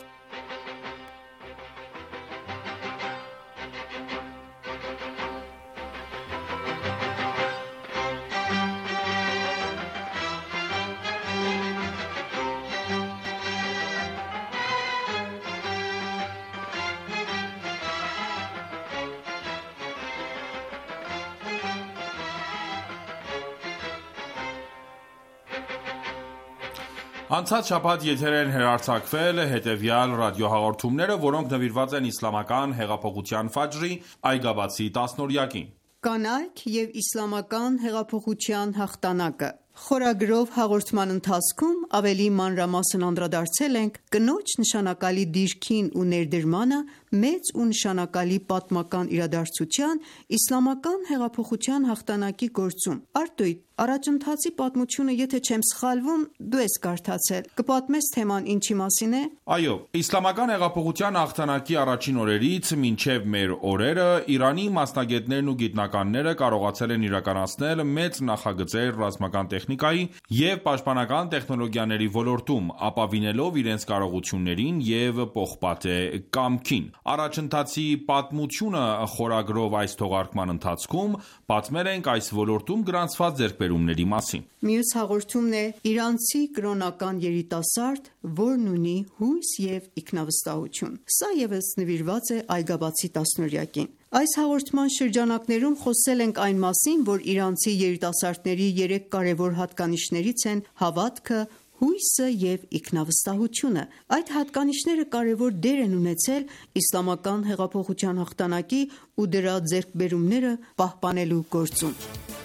Անցած շաբաթ եթեր են հեռարձակվել հետևյալ ռադիոհաղորդումները, որոնք նվիրված են իսլամական հեղափոխության ֆաջրի այգաբացի տասնօրյակին։ Կանայք և իսլամական հեղափոխության հաղթանակը։ Խորագրով հաղորդման ընթացքում ավելի մանրամասն անդրադարձել ենք կնոջ նշանակալի դիրքին ու ներդրմանը մեծ ու նշանակալի պատմական իրադարձության իսլամական հեղափոխության հաղթանակի գործում։ Արտույտ, առաջընթացի պատմությունը, եթե չեմ սխալվում, դու ես կարդացել, կպատմես թեման ինչի մասին է։ Այո, իսլամական հեղափոխության հաղթանակի առաջին օրերից մինչև մեր օրերը Իրանի մասնագետներն ու գիտնականները կարողացել են իրականացնել մեծ նախագծեր ռազմական տեխնիկայի և պաշտպանական տեխնոլոգիաների ոլորտում, ապավինելով իրենց կարողություններին և պողպատե կամքին։ Առաջընթացի պատմությունը խորագրով այս թողարկման ընթացքում պատմել ենք այս ոլորտում գրանցված ձեռքբերումների մասին։ Մյուս հաղորդումն է իրանցի կրոնական երիտասարդ, որն ունի հույս և ինքնավստահություն։ Սա ևս նվիրված է այգաբացի տասնօրյակին։ Այս հաղորդման շրջանակներում խոսել ենք այն մասին, որ իրանցի երիտասարդների երեք կարևոր հատկանիշներից են հավատքը, հույսը և ինքնավստահությունը։ Այդ հատկանիշները կարևոր դեր են ունեցել իսլամական հեղափոխության հաղթանակի ու դրա ձեռքբերումները պահպանելու գործում։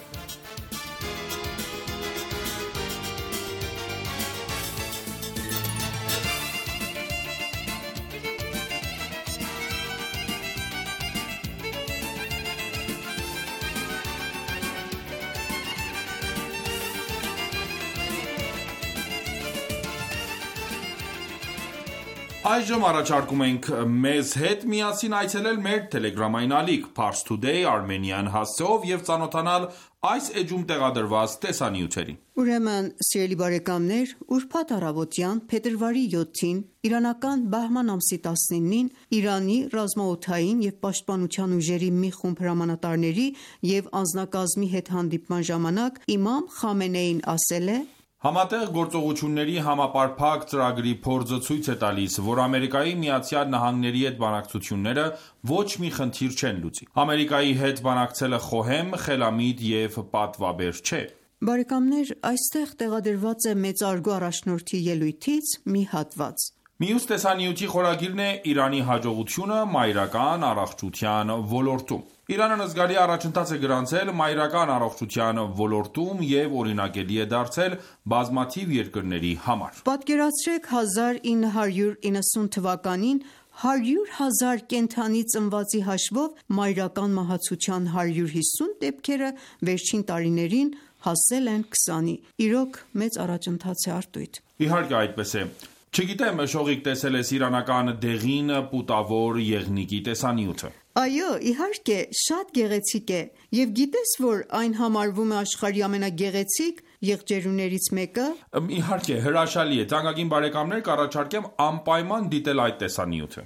Այժմ առաջարկում ենք մեզ հետ միասին այցելել մեր Telegram-ային ալիք Parstoday Armenian հասցեով և ծանոթանալ այս էջում տեղադրված տեսանյութերին։ Ուրեմն, սիրելի բարեկամներ, ուրբաթ առավոտյան փետրվարի յոթին իրանական բահման ամսի տասնինին Իրանի ռազմաօդային և պաշտպանության ուժերի մի խումբ հրամանատարների և անձնակազմի հետ հանդիպման ժամանակ իմամ Խամենեին ասել է. Համատեղ գործողությունների համապարփակ ծրագրի փորձը ցույց է տալիս, որ Ամերիկայի Միացյալ Նահանգների հետ բանակցությունները ոչ մի խնդիր չեն լուծի։ Ամերիկայի հետ բանակցելը խոհեմ, խելամիտ և պատվաբեր չէ։ Բարեկամներ, այստեղ տեղադրված է մեծարգո առաջնորդի ելույթից մի հատված։ Մյուս տեսանյութի խորագիրն է Իրանի հաջողությունը մայրական առողջության ոլորտում։ Իրանն զգալի առաջընթաց է գրանցել մայրական առողջության ոլորտում և օրինակելի է դարձել բազմաթիվ երկրների համար։ Պատկերացրեք հազար ինը հարյուր իննսուն թվականին հարյուր հազար կենդանի ծնվածի հաշվով մայրական մահացության հարյուր հիսուն դեպքերը վերջին տարիներին հասել են քսանի։ Իրոք մեծ առաջընթաց է արտույտ։ Իհարկե այդպես է։ Չգիտեմ շողիկ տեսել ես իրանական դեղին պուտավոր եղնիկի տեսանյութը։ Այո, իհարկե, շատ գեղեցիկ է, և գիտես, որ այն համարվում է աշխարհի ամենագեղեցիկ եղջերուներից մեկը։ Իհարկե, հրաշալի է։ Թանկագին բարեկամներ, կառաջարկեմ անպայման դիտել այդ տեսանյութը։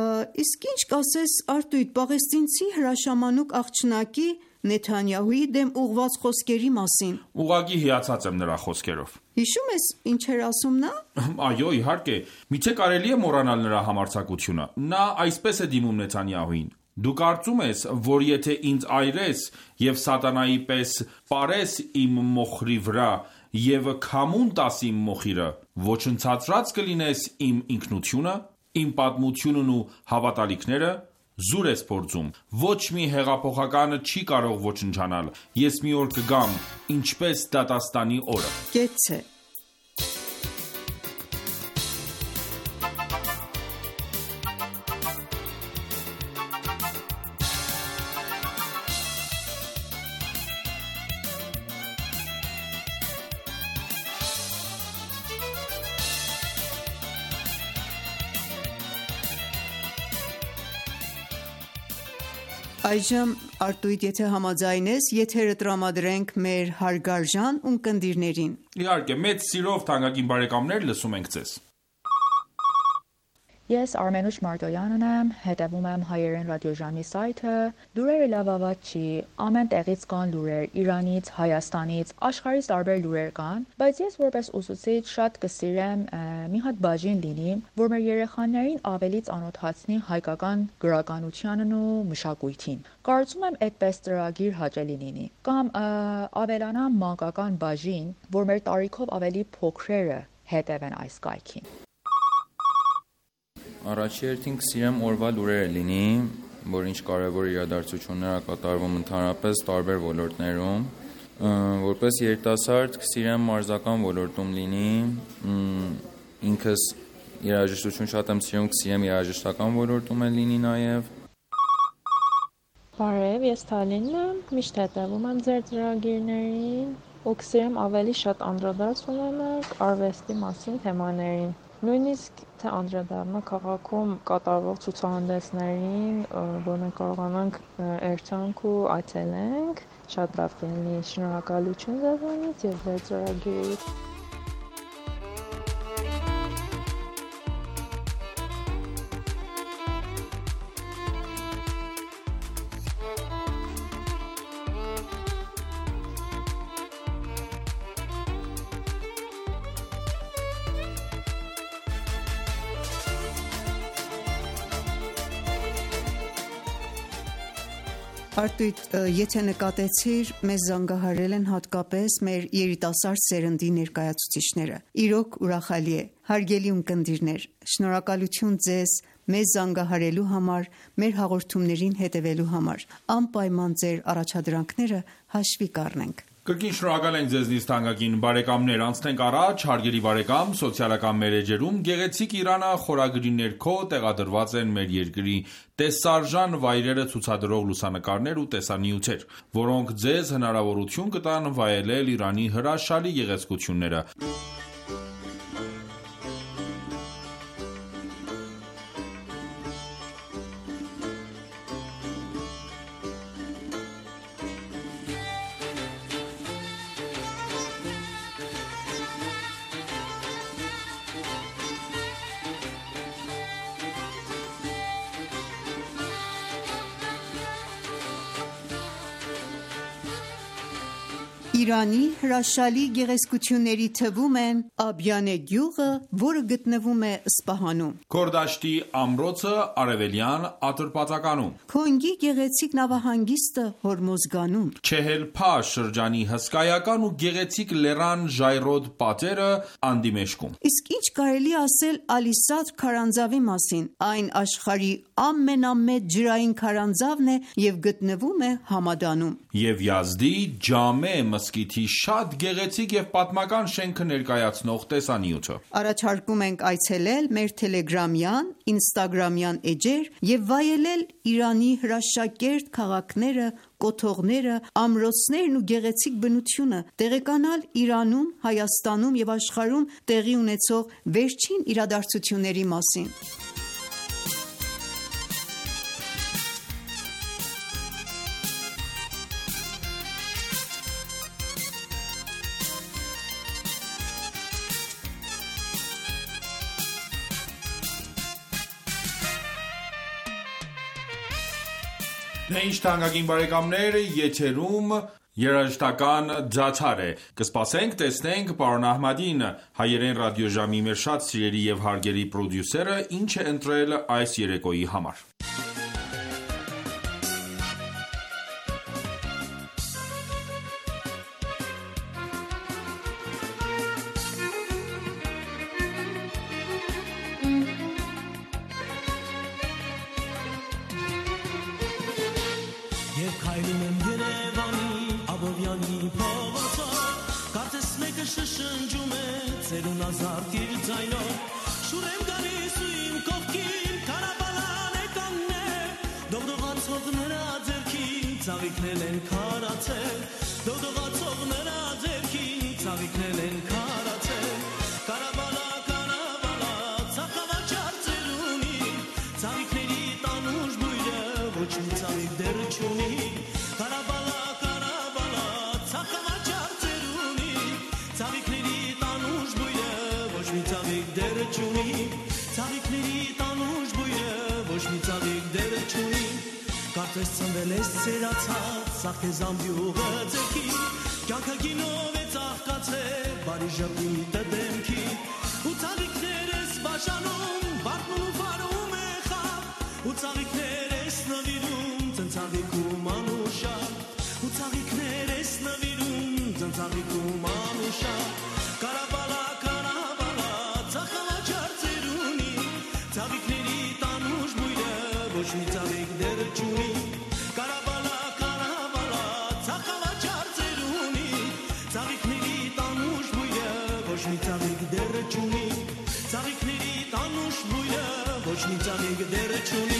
Իսկ ինչ կասես արտույտ պաղեստինցի հրաշամանուկ աղջնակի Նեթանյահուի դեմ ուղղված խոսքերի մասին։ Ուղղակի հիացած եմ նրա խոսքերով։ Հիշում ես ինչ էր ասում նա։ Այո, իհարկե։ Միթե կարելի է մոռանալ նրա համարձակությունը։ Նա այսպես է դիմում Նեթանյահուին. Դու կարծում ես, որ եթե ինձ այրես և սատանայի պես պարես իմ մոխրի վրա և քամուն տաս իմ մոխիրը, ոչնչացրած կլինես իմ ինքնությունը, իմ պատմությունն ու հավատալիքները, զուր ես փորձում, ոչ մի հեղափոխական չի կարող ոչնչանալ, ես մի օր կգամ, ինչպես դատաստանի օրը։ Կեցցե։ Այժմ Արտույտ, եթե համաձայն ես, եթերը տրամադրենք մեր հարգարժան ունկնդիրներին։ Իհարկե, մեծ սիրով թանկագին բարեկամներ, լսում ենք ձեզ։ Ես Արմենուշ Մարտոյանն եմ, հետևում եմ հայերեն ռադիոժամի սայթը, լուրերը լավավատ չի, ամեն տեղից կան լուրեր, Իրանից, Հայաստանից, աշխարհից տարբեր լուրեր կան, բայց ես որպես ուսուցիչ շատ կսիրեմ մի հատ բաժին լինի, որ մեր երեխաներին ավելի ծանոթացնի հայկական գրականությանն ու մշակույթին։ Կարծում եմ այդպես ծրագիր հաճելի լինի, կամ ավելանա մանկական բաժին, որ մեր տարիքով ավելի փոքրերը հետևեն այս կայքին։ Առաջի հերթին կսիրեմ օրվա լուրերը լինի, որ ինչ կարևոր իրադարձություններ ա կատարվում ընդհանրապես տարբեր ոլորտներում, որպես երիտասարդ կսիրեմ մարզական ոլորտում լինի, ինքս երաժշտություն շատ եմ սիրում, կսիրեմ երաժշտական ոլորտում էլ լինի նաև։ Բարև, ես Թալինն եմ, միշտ հետևում եմ ձեր ծրագիրներին ու կսիրեմ ավելի շատ անդրադարձ ունենալ արվեստի մասին թեմաներին։ Նույնիսկ թե անդրադառնա քաղաքում կատարվող ցուցահանդեսներին, որ մենք կարողանանք երթանք ու այցելենք, շատ լավ կլինի։ Շնորհակալություն ձեզանից եւ ձեր ծրագիրից։ Արտույտ, եթե նկատեցիր, մեզ զանգահարել են հատկապես մեր երիտասարդ սերնդի ներկայացուցիչները։ Իրոք ուրախալի է, հարգելի ունկնդիրներ, շնորհակալություն ձեզ մեզ զանգահարելու համար, մեր հաղորդումներին հետևելու համար, անպայման ձեր առաջադրանքները հաշվի կառնենք։ Կրկին շնորհակալ ենք ձեզնից թանկագին բարեկամներ, անցնենք առաջ, հարգելի բարեկամ, սոցիալական մերեջերում Գեղեցիկ Իրանը խորագրի ներքո տեղադրված են մեր երկրի տեսարժան վայրերը ցուցադրող լուսանկարներ ու տեսանյութեր, որոնք ձեզ հնարավորություն կտան վայելել Իրանի հրաշալի գեղեցկությունները։ Իրանի հրաշալի գեղեցկությունների թվում են Աբյանե գյուղը, որը գտնվում է Սպահանում, Քորդաշտի ամրոցը արևելյան Ատրպատականում, Քոնգի գեղեցիկ նավահանգիստը Հորմոզգանում, Չեհելփա շրջանի հսկայական ու գեղեցիկ լեռան ժայռոտ պատերը Անդիմեշկում։ Իսկ ինչ կարելի ասել Ալիսաթր քարանձավի մասին։ Այն աշխարհի ամենամեծ ջրային քարանձավն է եւ գտնվում է Համադանում։ Եվ Յազդի Ջամե մզկիթի շատ գեղեցիկ եւ պատմական շենքը ներկայացնող տեսանյութը։ Առաջարկում ենք այցելել մեր թելեգրամյան, ինստագրամյան էջեր եւ վայելել Իրանի հրաշակերտ քաղաքները, կոթողները, ամրոցներն ու գեղեցիկ բնությունը, տեղեկանալ Իրանում, Հայաստանում եւ աշխարհում տեղի ունեցող վերջին իրադարձությունների մասին։ Ինչ թանկագին բարեկամներ, եթերում երաժշտական դադար է։ Կսպասենք տեսնենք պարոն Ահմադին, հայերեն ռադիոժամի մեր շատ սիրելի եւ հարգելի պրոդյուսերը, ինչ է ընտրել այս երեկոյի համար։ Ցավիկնել են քարացել Դողդողացող նրա ձերքին Ցավիկնել են քարացել Կարաբալա կարաբալա Ցախավաճար ծերունի Ցավիկների տանուշ բույրը Ոչ մի ցավիկ դեռ չունի Կարաբալա կարաբալա Ցախավաճար ծերունի Ցավիկների տանուշ բույրը Ոչ մի ցավիկ դեռ չունի Ցավիկների տանուշ բույրը Ոչ մի ցավիկ դեռ չունի Կարծես ծնվել ես սերացած Սաղ քեզ ամբյուղը ձերքի Կյանքը գինով է ծաղկացել Բարի ժպիտը դեմքի Ու ցավիկներ ես բաժանում Բարդնում ու վարում է խավ Ու ցավիկներ ես նվիրում Ծնծաղիկում անուշար Ու ցավիկներ ես նվիրում Ծնծաղիկում անուշար Կարաբալա կարաբալա Ցախավաճար ծերունի Ցավիկների տանուշ բույրը Ոչ մի ցավիկ դեռ չունի Կարաբալա կարաբալա Ցախավաճար ծերունի Ցավիկների տանուշ բույրը Ոչ մի ցավիկ դեռ չունի Ցավիկների տանուշ բույրը Ոչ մի ցավիկ դեռ չունի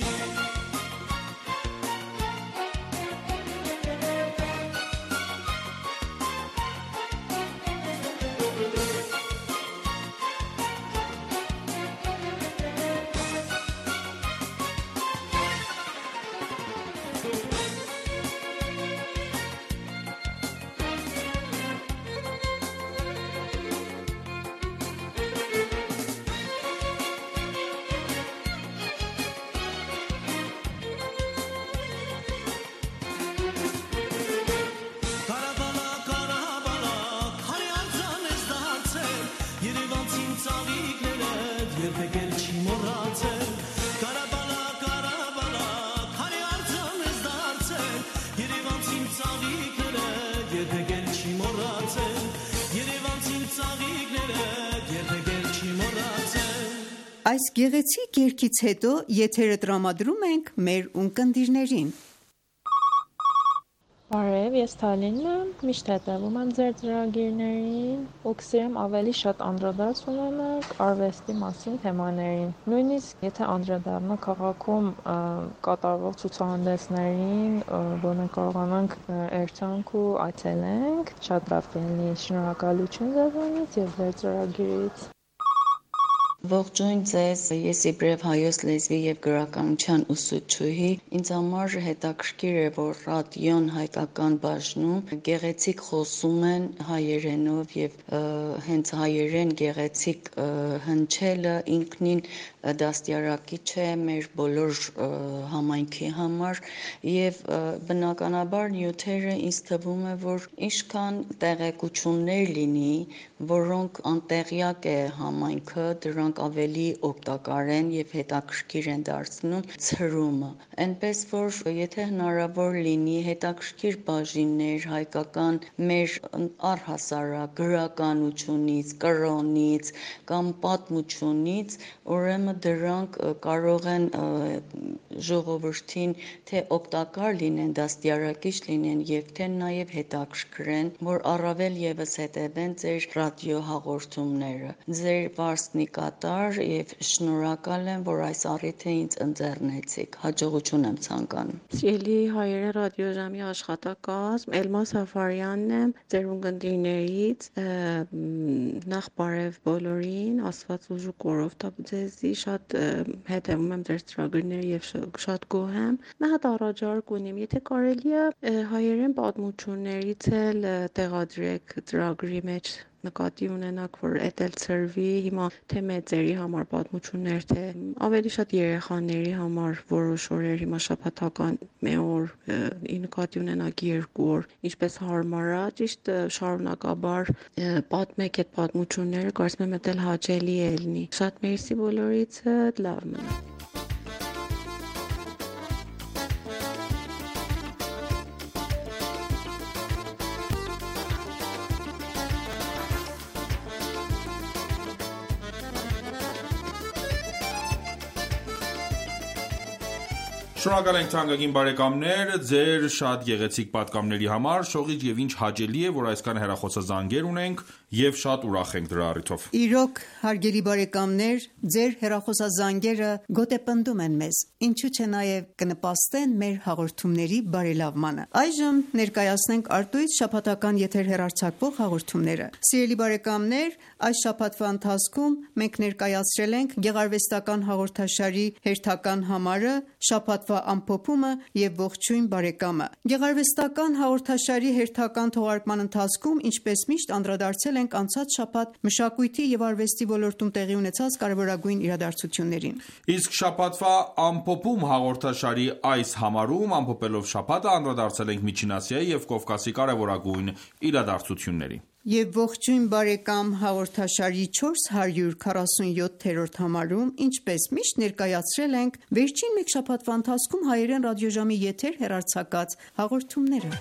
Այս գեղեցիկ երգից հետո եթերը տրամադրում ենք մեր ունկնդիրներին։ Բարև, ես Թալինն եմ, միշտ հետևում եմ ձեր ծրագիրներին ու կսիրեմ ավելի շատ անդրադարձ ունենալ արվեստի մասին թեմաներին։ Նույնիսկ եթե անդրադառնա քաղաքում կատարվող ցուցահանդեսներին, որ մենք կարողանանք երթանք ու այցելենք, շատ լավ կլինի։ Շնորհակալություն ձեզանից եւ ձեր ծրագիրից։ Ողջույն ձեզ, ես իբրև հայոց լեզվի եւ գրականության ուսուցչուհի, ինձ համար հետաքրքիր է, որ ռադիոն հայկական բաժնում գեղեցիկ խոսում են հայերենով եւ հենց հայերեն գեղեցիկ հնչելը ինքնին դաստիարակիչ է մեր բոլոր համայնքի համար եւ բնականաբար նյութերը ինձ թվում է, որ ինչքան տեղեկություններ լինի, որոնք անտեղյակ է համայնքը, դրանք ավելի օգտակար են եւ հետաքրքիր են դարձնում ցրումը։ Այնպես որ եթե հնարավոր լինի հետաքրքիր բաժիններ հայկական մեր առհասարակ գրականությունից, կրոնից կամ պատմությունից, ուրեմն դրանք կարող են ժողովրդին թե օգտակար լինեն, դաստիարակիչ լինեն եւ թե նաեւ հետաքրքրեն, որ առավել եւս հետևեն ձեր ռադիո հաղորդումները։ Ձեր վարսնի կատար եւ շնորհակալ եմ, որ այս առիթը ինձ ընձեռնեցիք։ Հաջողություն եմ ցանկանում։ Սիրելի հայերեն ռադիոժամի աշխատակազմ, Էլմաս Սաֆարյանն եմ, ձեր ունկնդիրներից, նախ բարև բոլորին, Աստված ուժ ու կորով տա ձեզի, շատ հետևում եմ ձեր ծրագրերը եւ շատ գոհ եմ։ Մի հատ առաջարկ ունեմ, եթե կարելի է հայերեն պատմություններից էլ տեղադրեք ծրագրի մեջ նկատի ունենաք, որ էդ էլ ծրվի, հիմա թե մեծերի համար պատմություններ, թե ավելի շատ երեխաների համար որոշ օրեր, հիմա շաբաթական մի օր նկատի ունենաք երկու օր, ինչպես հարմար է, ճիշտ շարունակաբար պատմեք այդ պատմությունները, կարծում եմ էդ էլ հաճելի է լինի։ Շատ մերսի բոլորիցդ, լավ մնաք։ Շնորհակալ ենք թանկագին բարեկամներ ձեր շատ գեղեցիկ պատկամների համար, շողիչ եւ ինչ հաճելի է, որ այսքան հեռախոսազանգեր ունենք եւ շատ ուրախ ենք դրա առիթով։ Իրոք, հարգելի բարեկամներ, ձեր հեռախոսազանգերը գոտեպնդում են մեզ, ինչու՞ չէ նաեւ կնպաստեն մեր հաղորդումների բարելավմանը։ Այժմ ներկայացնենք Արտույտ շաբաթական եթեր հեռարձակվող հաղորդումները։ Սիրելի բարեկամներ, այս շաբաթվա ընթացքում մենք ներկայացրել ենք գեղարվեստական հաղորդաշարի հերթական համարը շաբաթվա ամփոփումը եւ ողջույն բարեկամը։ Գեղարվեստական հաղորդաշարի հերթական թողարկման ընթացքում, ինչպես միշտ, անդրադարձել ենք անցած շաբաթ մշակույթի եւ արվեստի ոլորտում տեղի ունեցած կարևորագույն իրադարձություններին։ Իսկ շաբաթվա ամփոփում հաղորդաշարի այս համարում ամփոփելով շաբաթը անդրադարձել ենք Միջին Ասիայի եւ Կովկասի կարևորագույն իրադարձություններին։ Եվ ողջույն բարեկամ հաղորդաշարի չորս հարյուր քառասունյոթերորդ համարում, ինչպես միշտ, ներկայացրել ենք վերջին մեկ շաբաթվա ընթացքում հայերեն ռադիոժամի եթեր հեռարձակած հաղորդումները։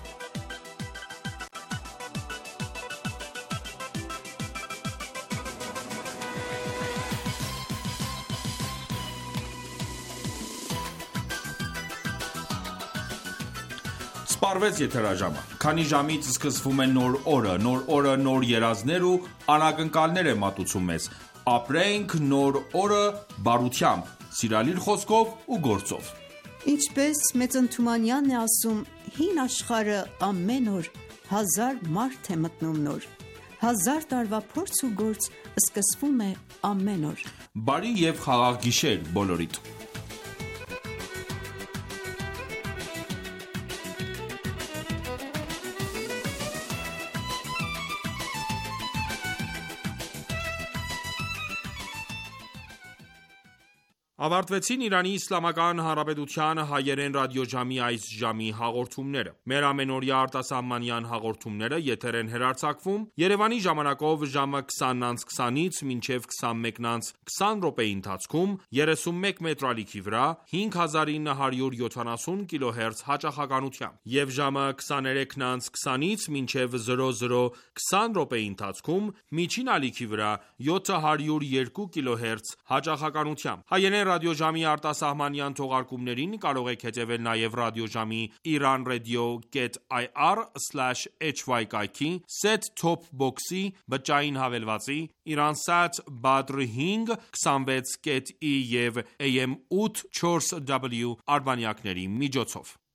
Սպառվեց եթերաժամը։ Քանի ժամից սկսվում է նոր օրը, նոր օրը նոր երազներ ու անակնկալներ է մատուցում մեզ։ Ապրենք նոր օրը բարությամբ, սիրալիր խոսքով ու գործով։ Ինչպես Մեծընդհումանյանն է ասում, հին աշխարհը ամեն օր հազար մարդ է մտնում նոր։ Հազար տարվա փորձ ու գործ սկսվում է ամեն օր։ Բարի եւ խաղաղ գիշեր բոլորիդ։ Ավարտվեցին Իրանի Իսլամական Հանրապետության հայերեն ռադիոժամի այս ժամի հաղորդումները։ Մեր ամենօրյա արտասահմանյան հաղորդումները եթեր են հեռարձակվում Երևանի ժամանակով ժամը քսանից քսանից մինչև քսանմեկից քսան րոպեի ընթացքում երեսունմեկ մետրալիքի վրա հինգ հազար ինը հարյուր յոթանասուն կիլոհերց հաճախականությամբ եւ ժամը քսաներեքից քսանից մինչև զրո զրո քսան րոպեի ընթացքում միջին ալիքի վրա յոթ հարյուր երկու կիլոհերց հաճախականությամբ։ Հայերեն ռադիոժամի արտասահմանյան թողարկումներին կարող եք հետևել նաև ռադիոժամի iranradio.ir slash hy կայքի, set-top box-ի, բջջային հավելվածի, Iransat Badr հինգ քսանվեց կետ ի և A M ութ չորս W արբանյակների միջոցով։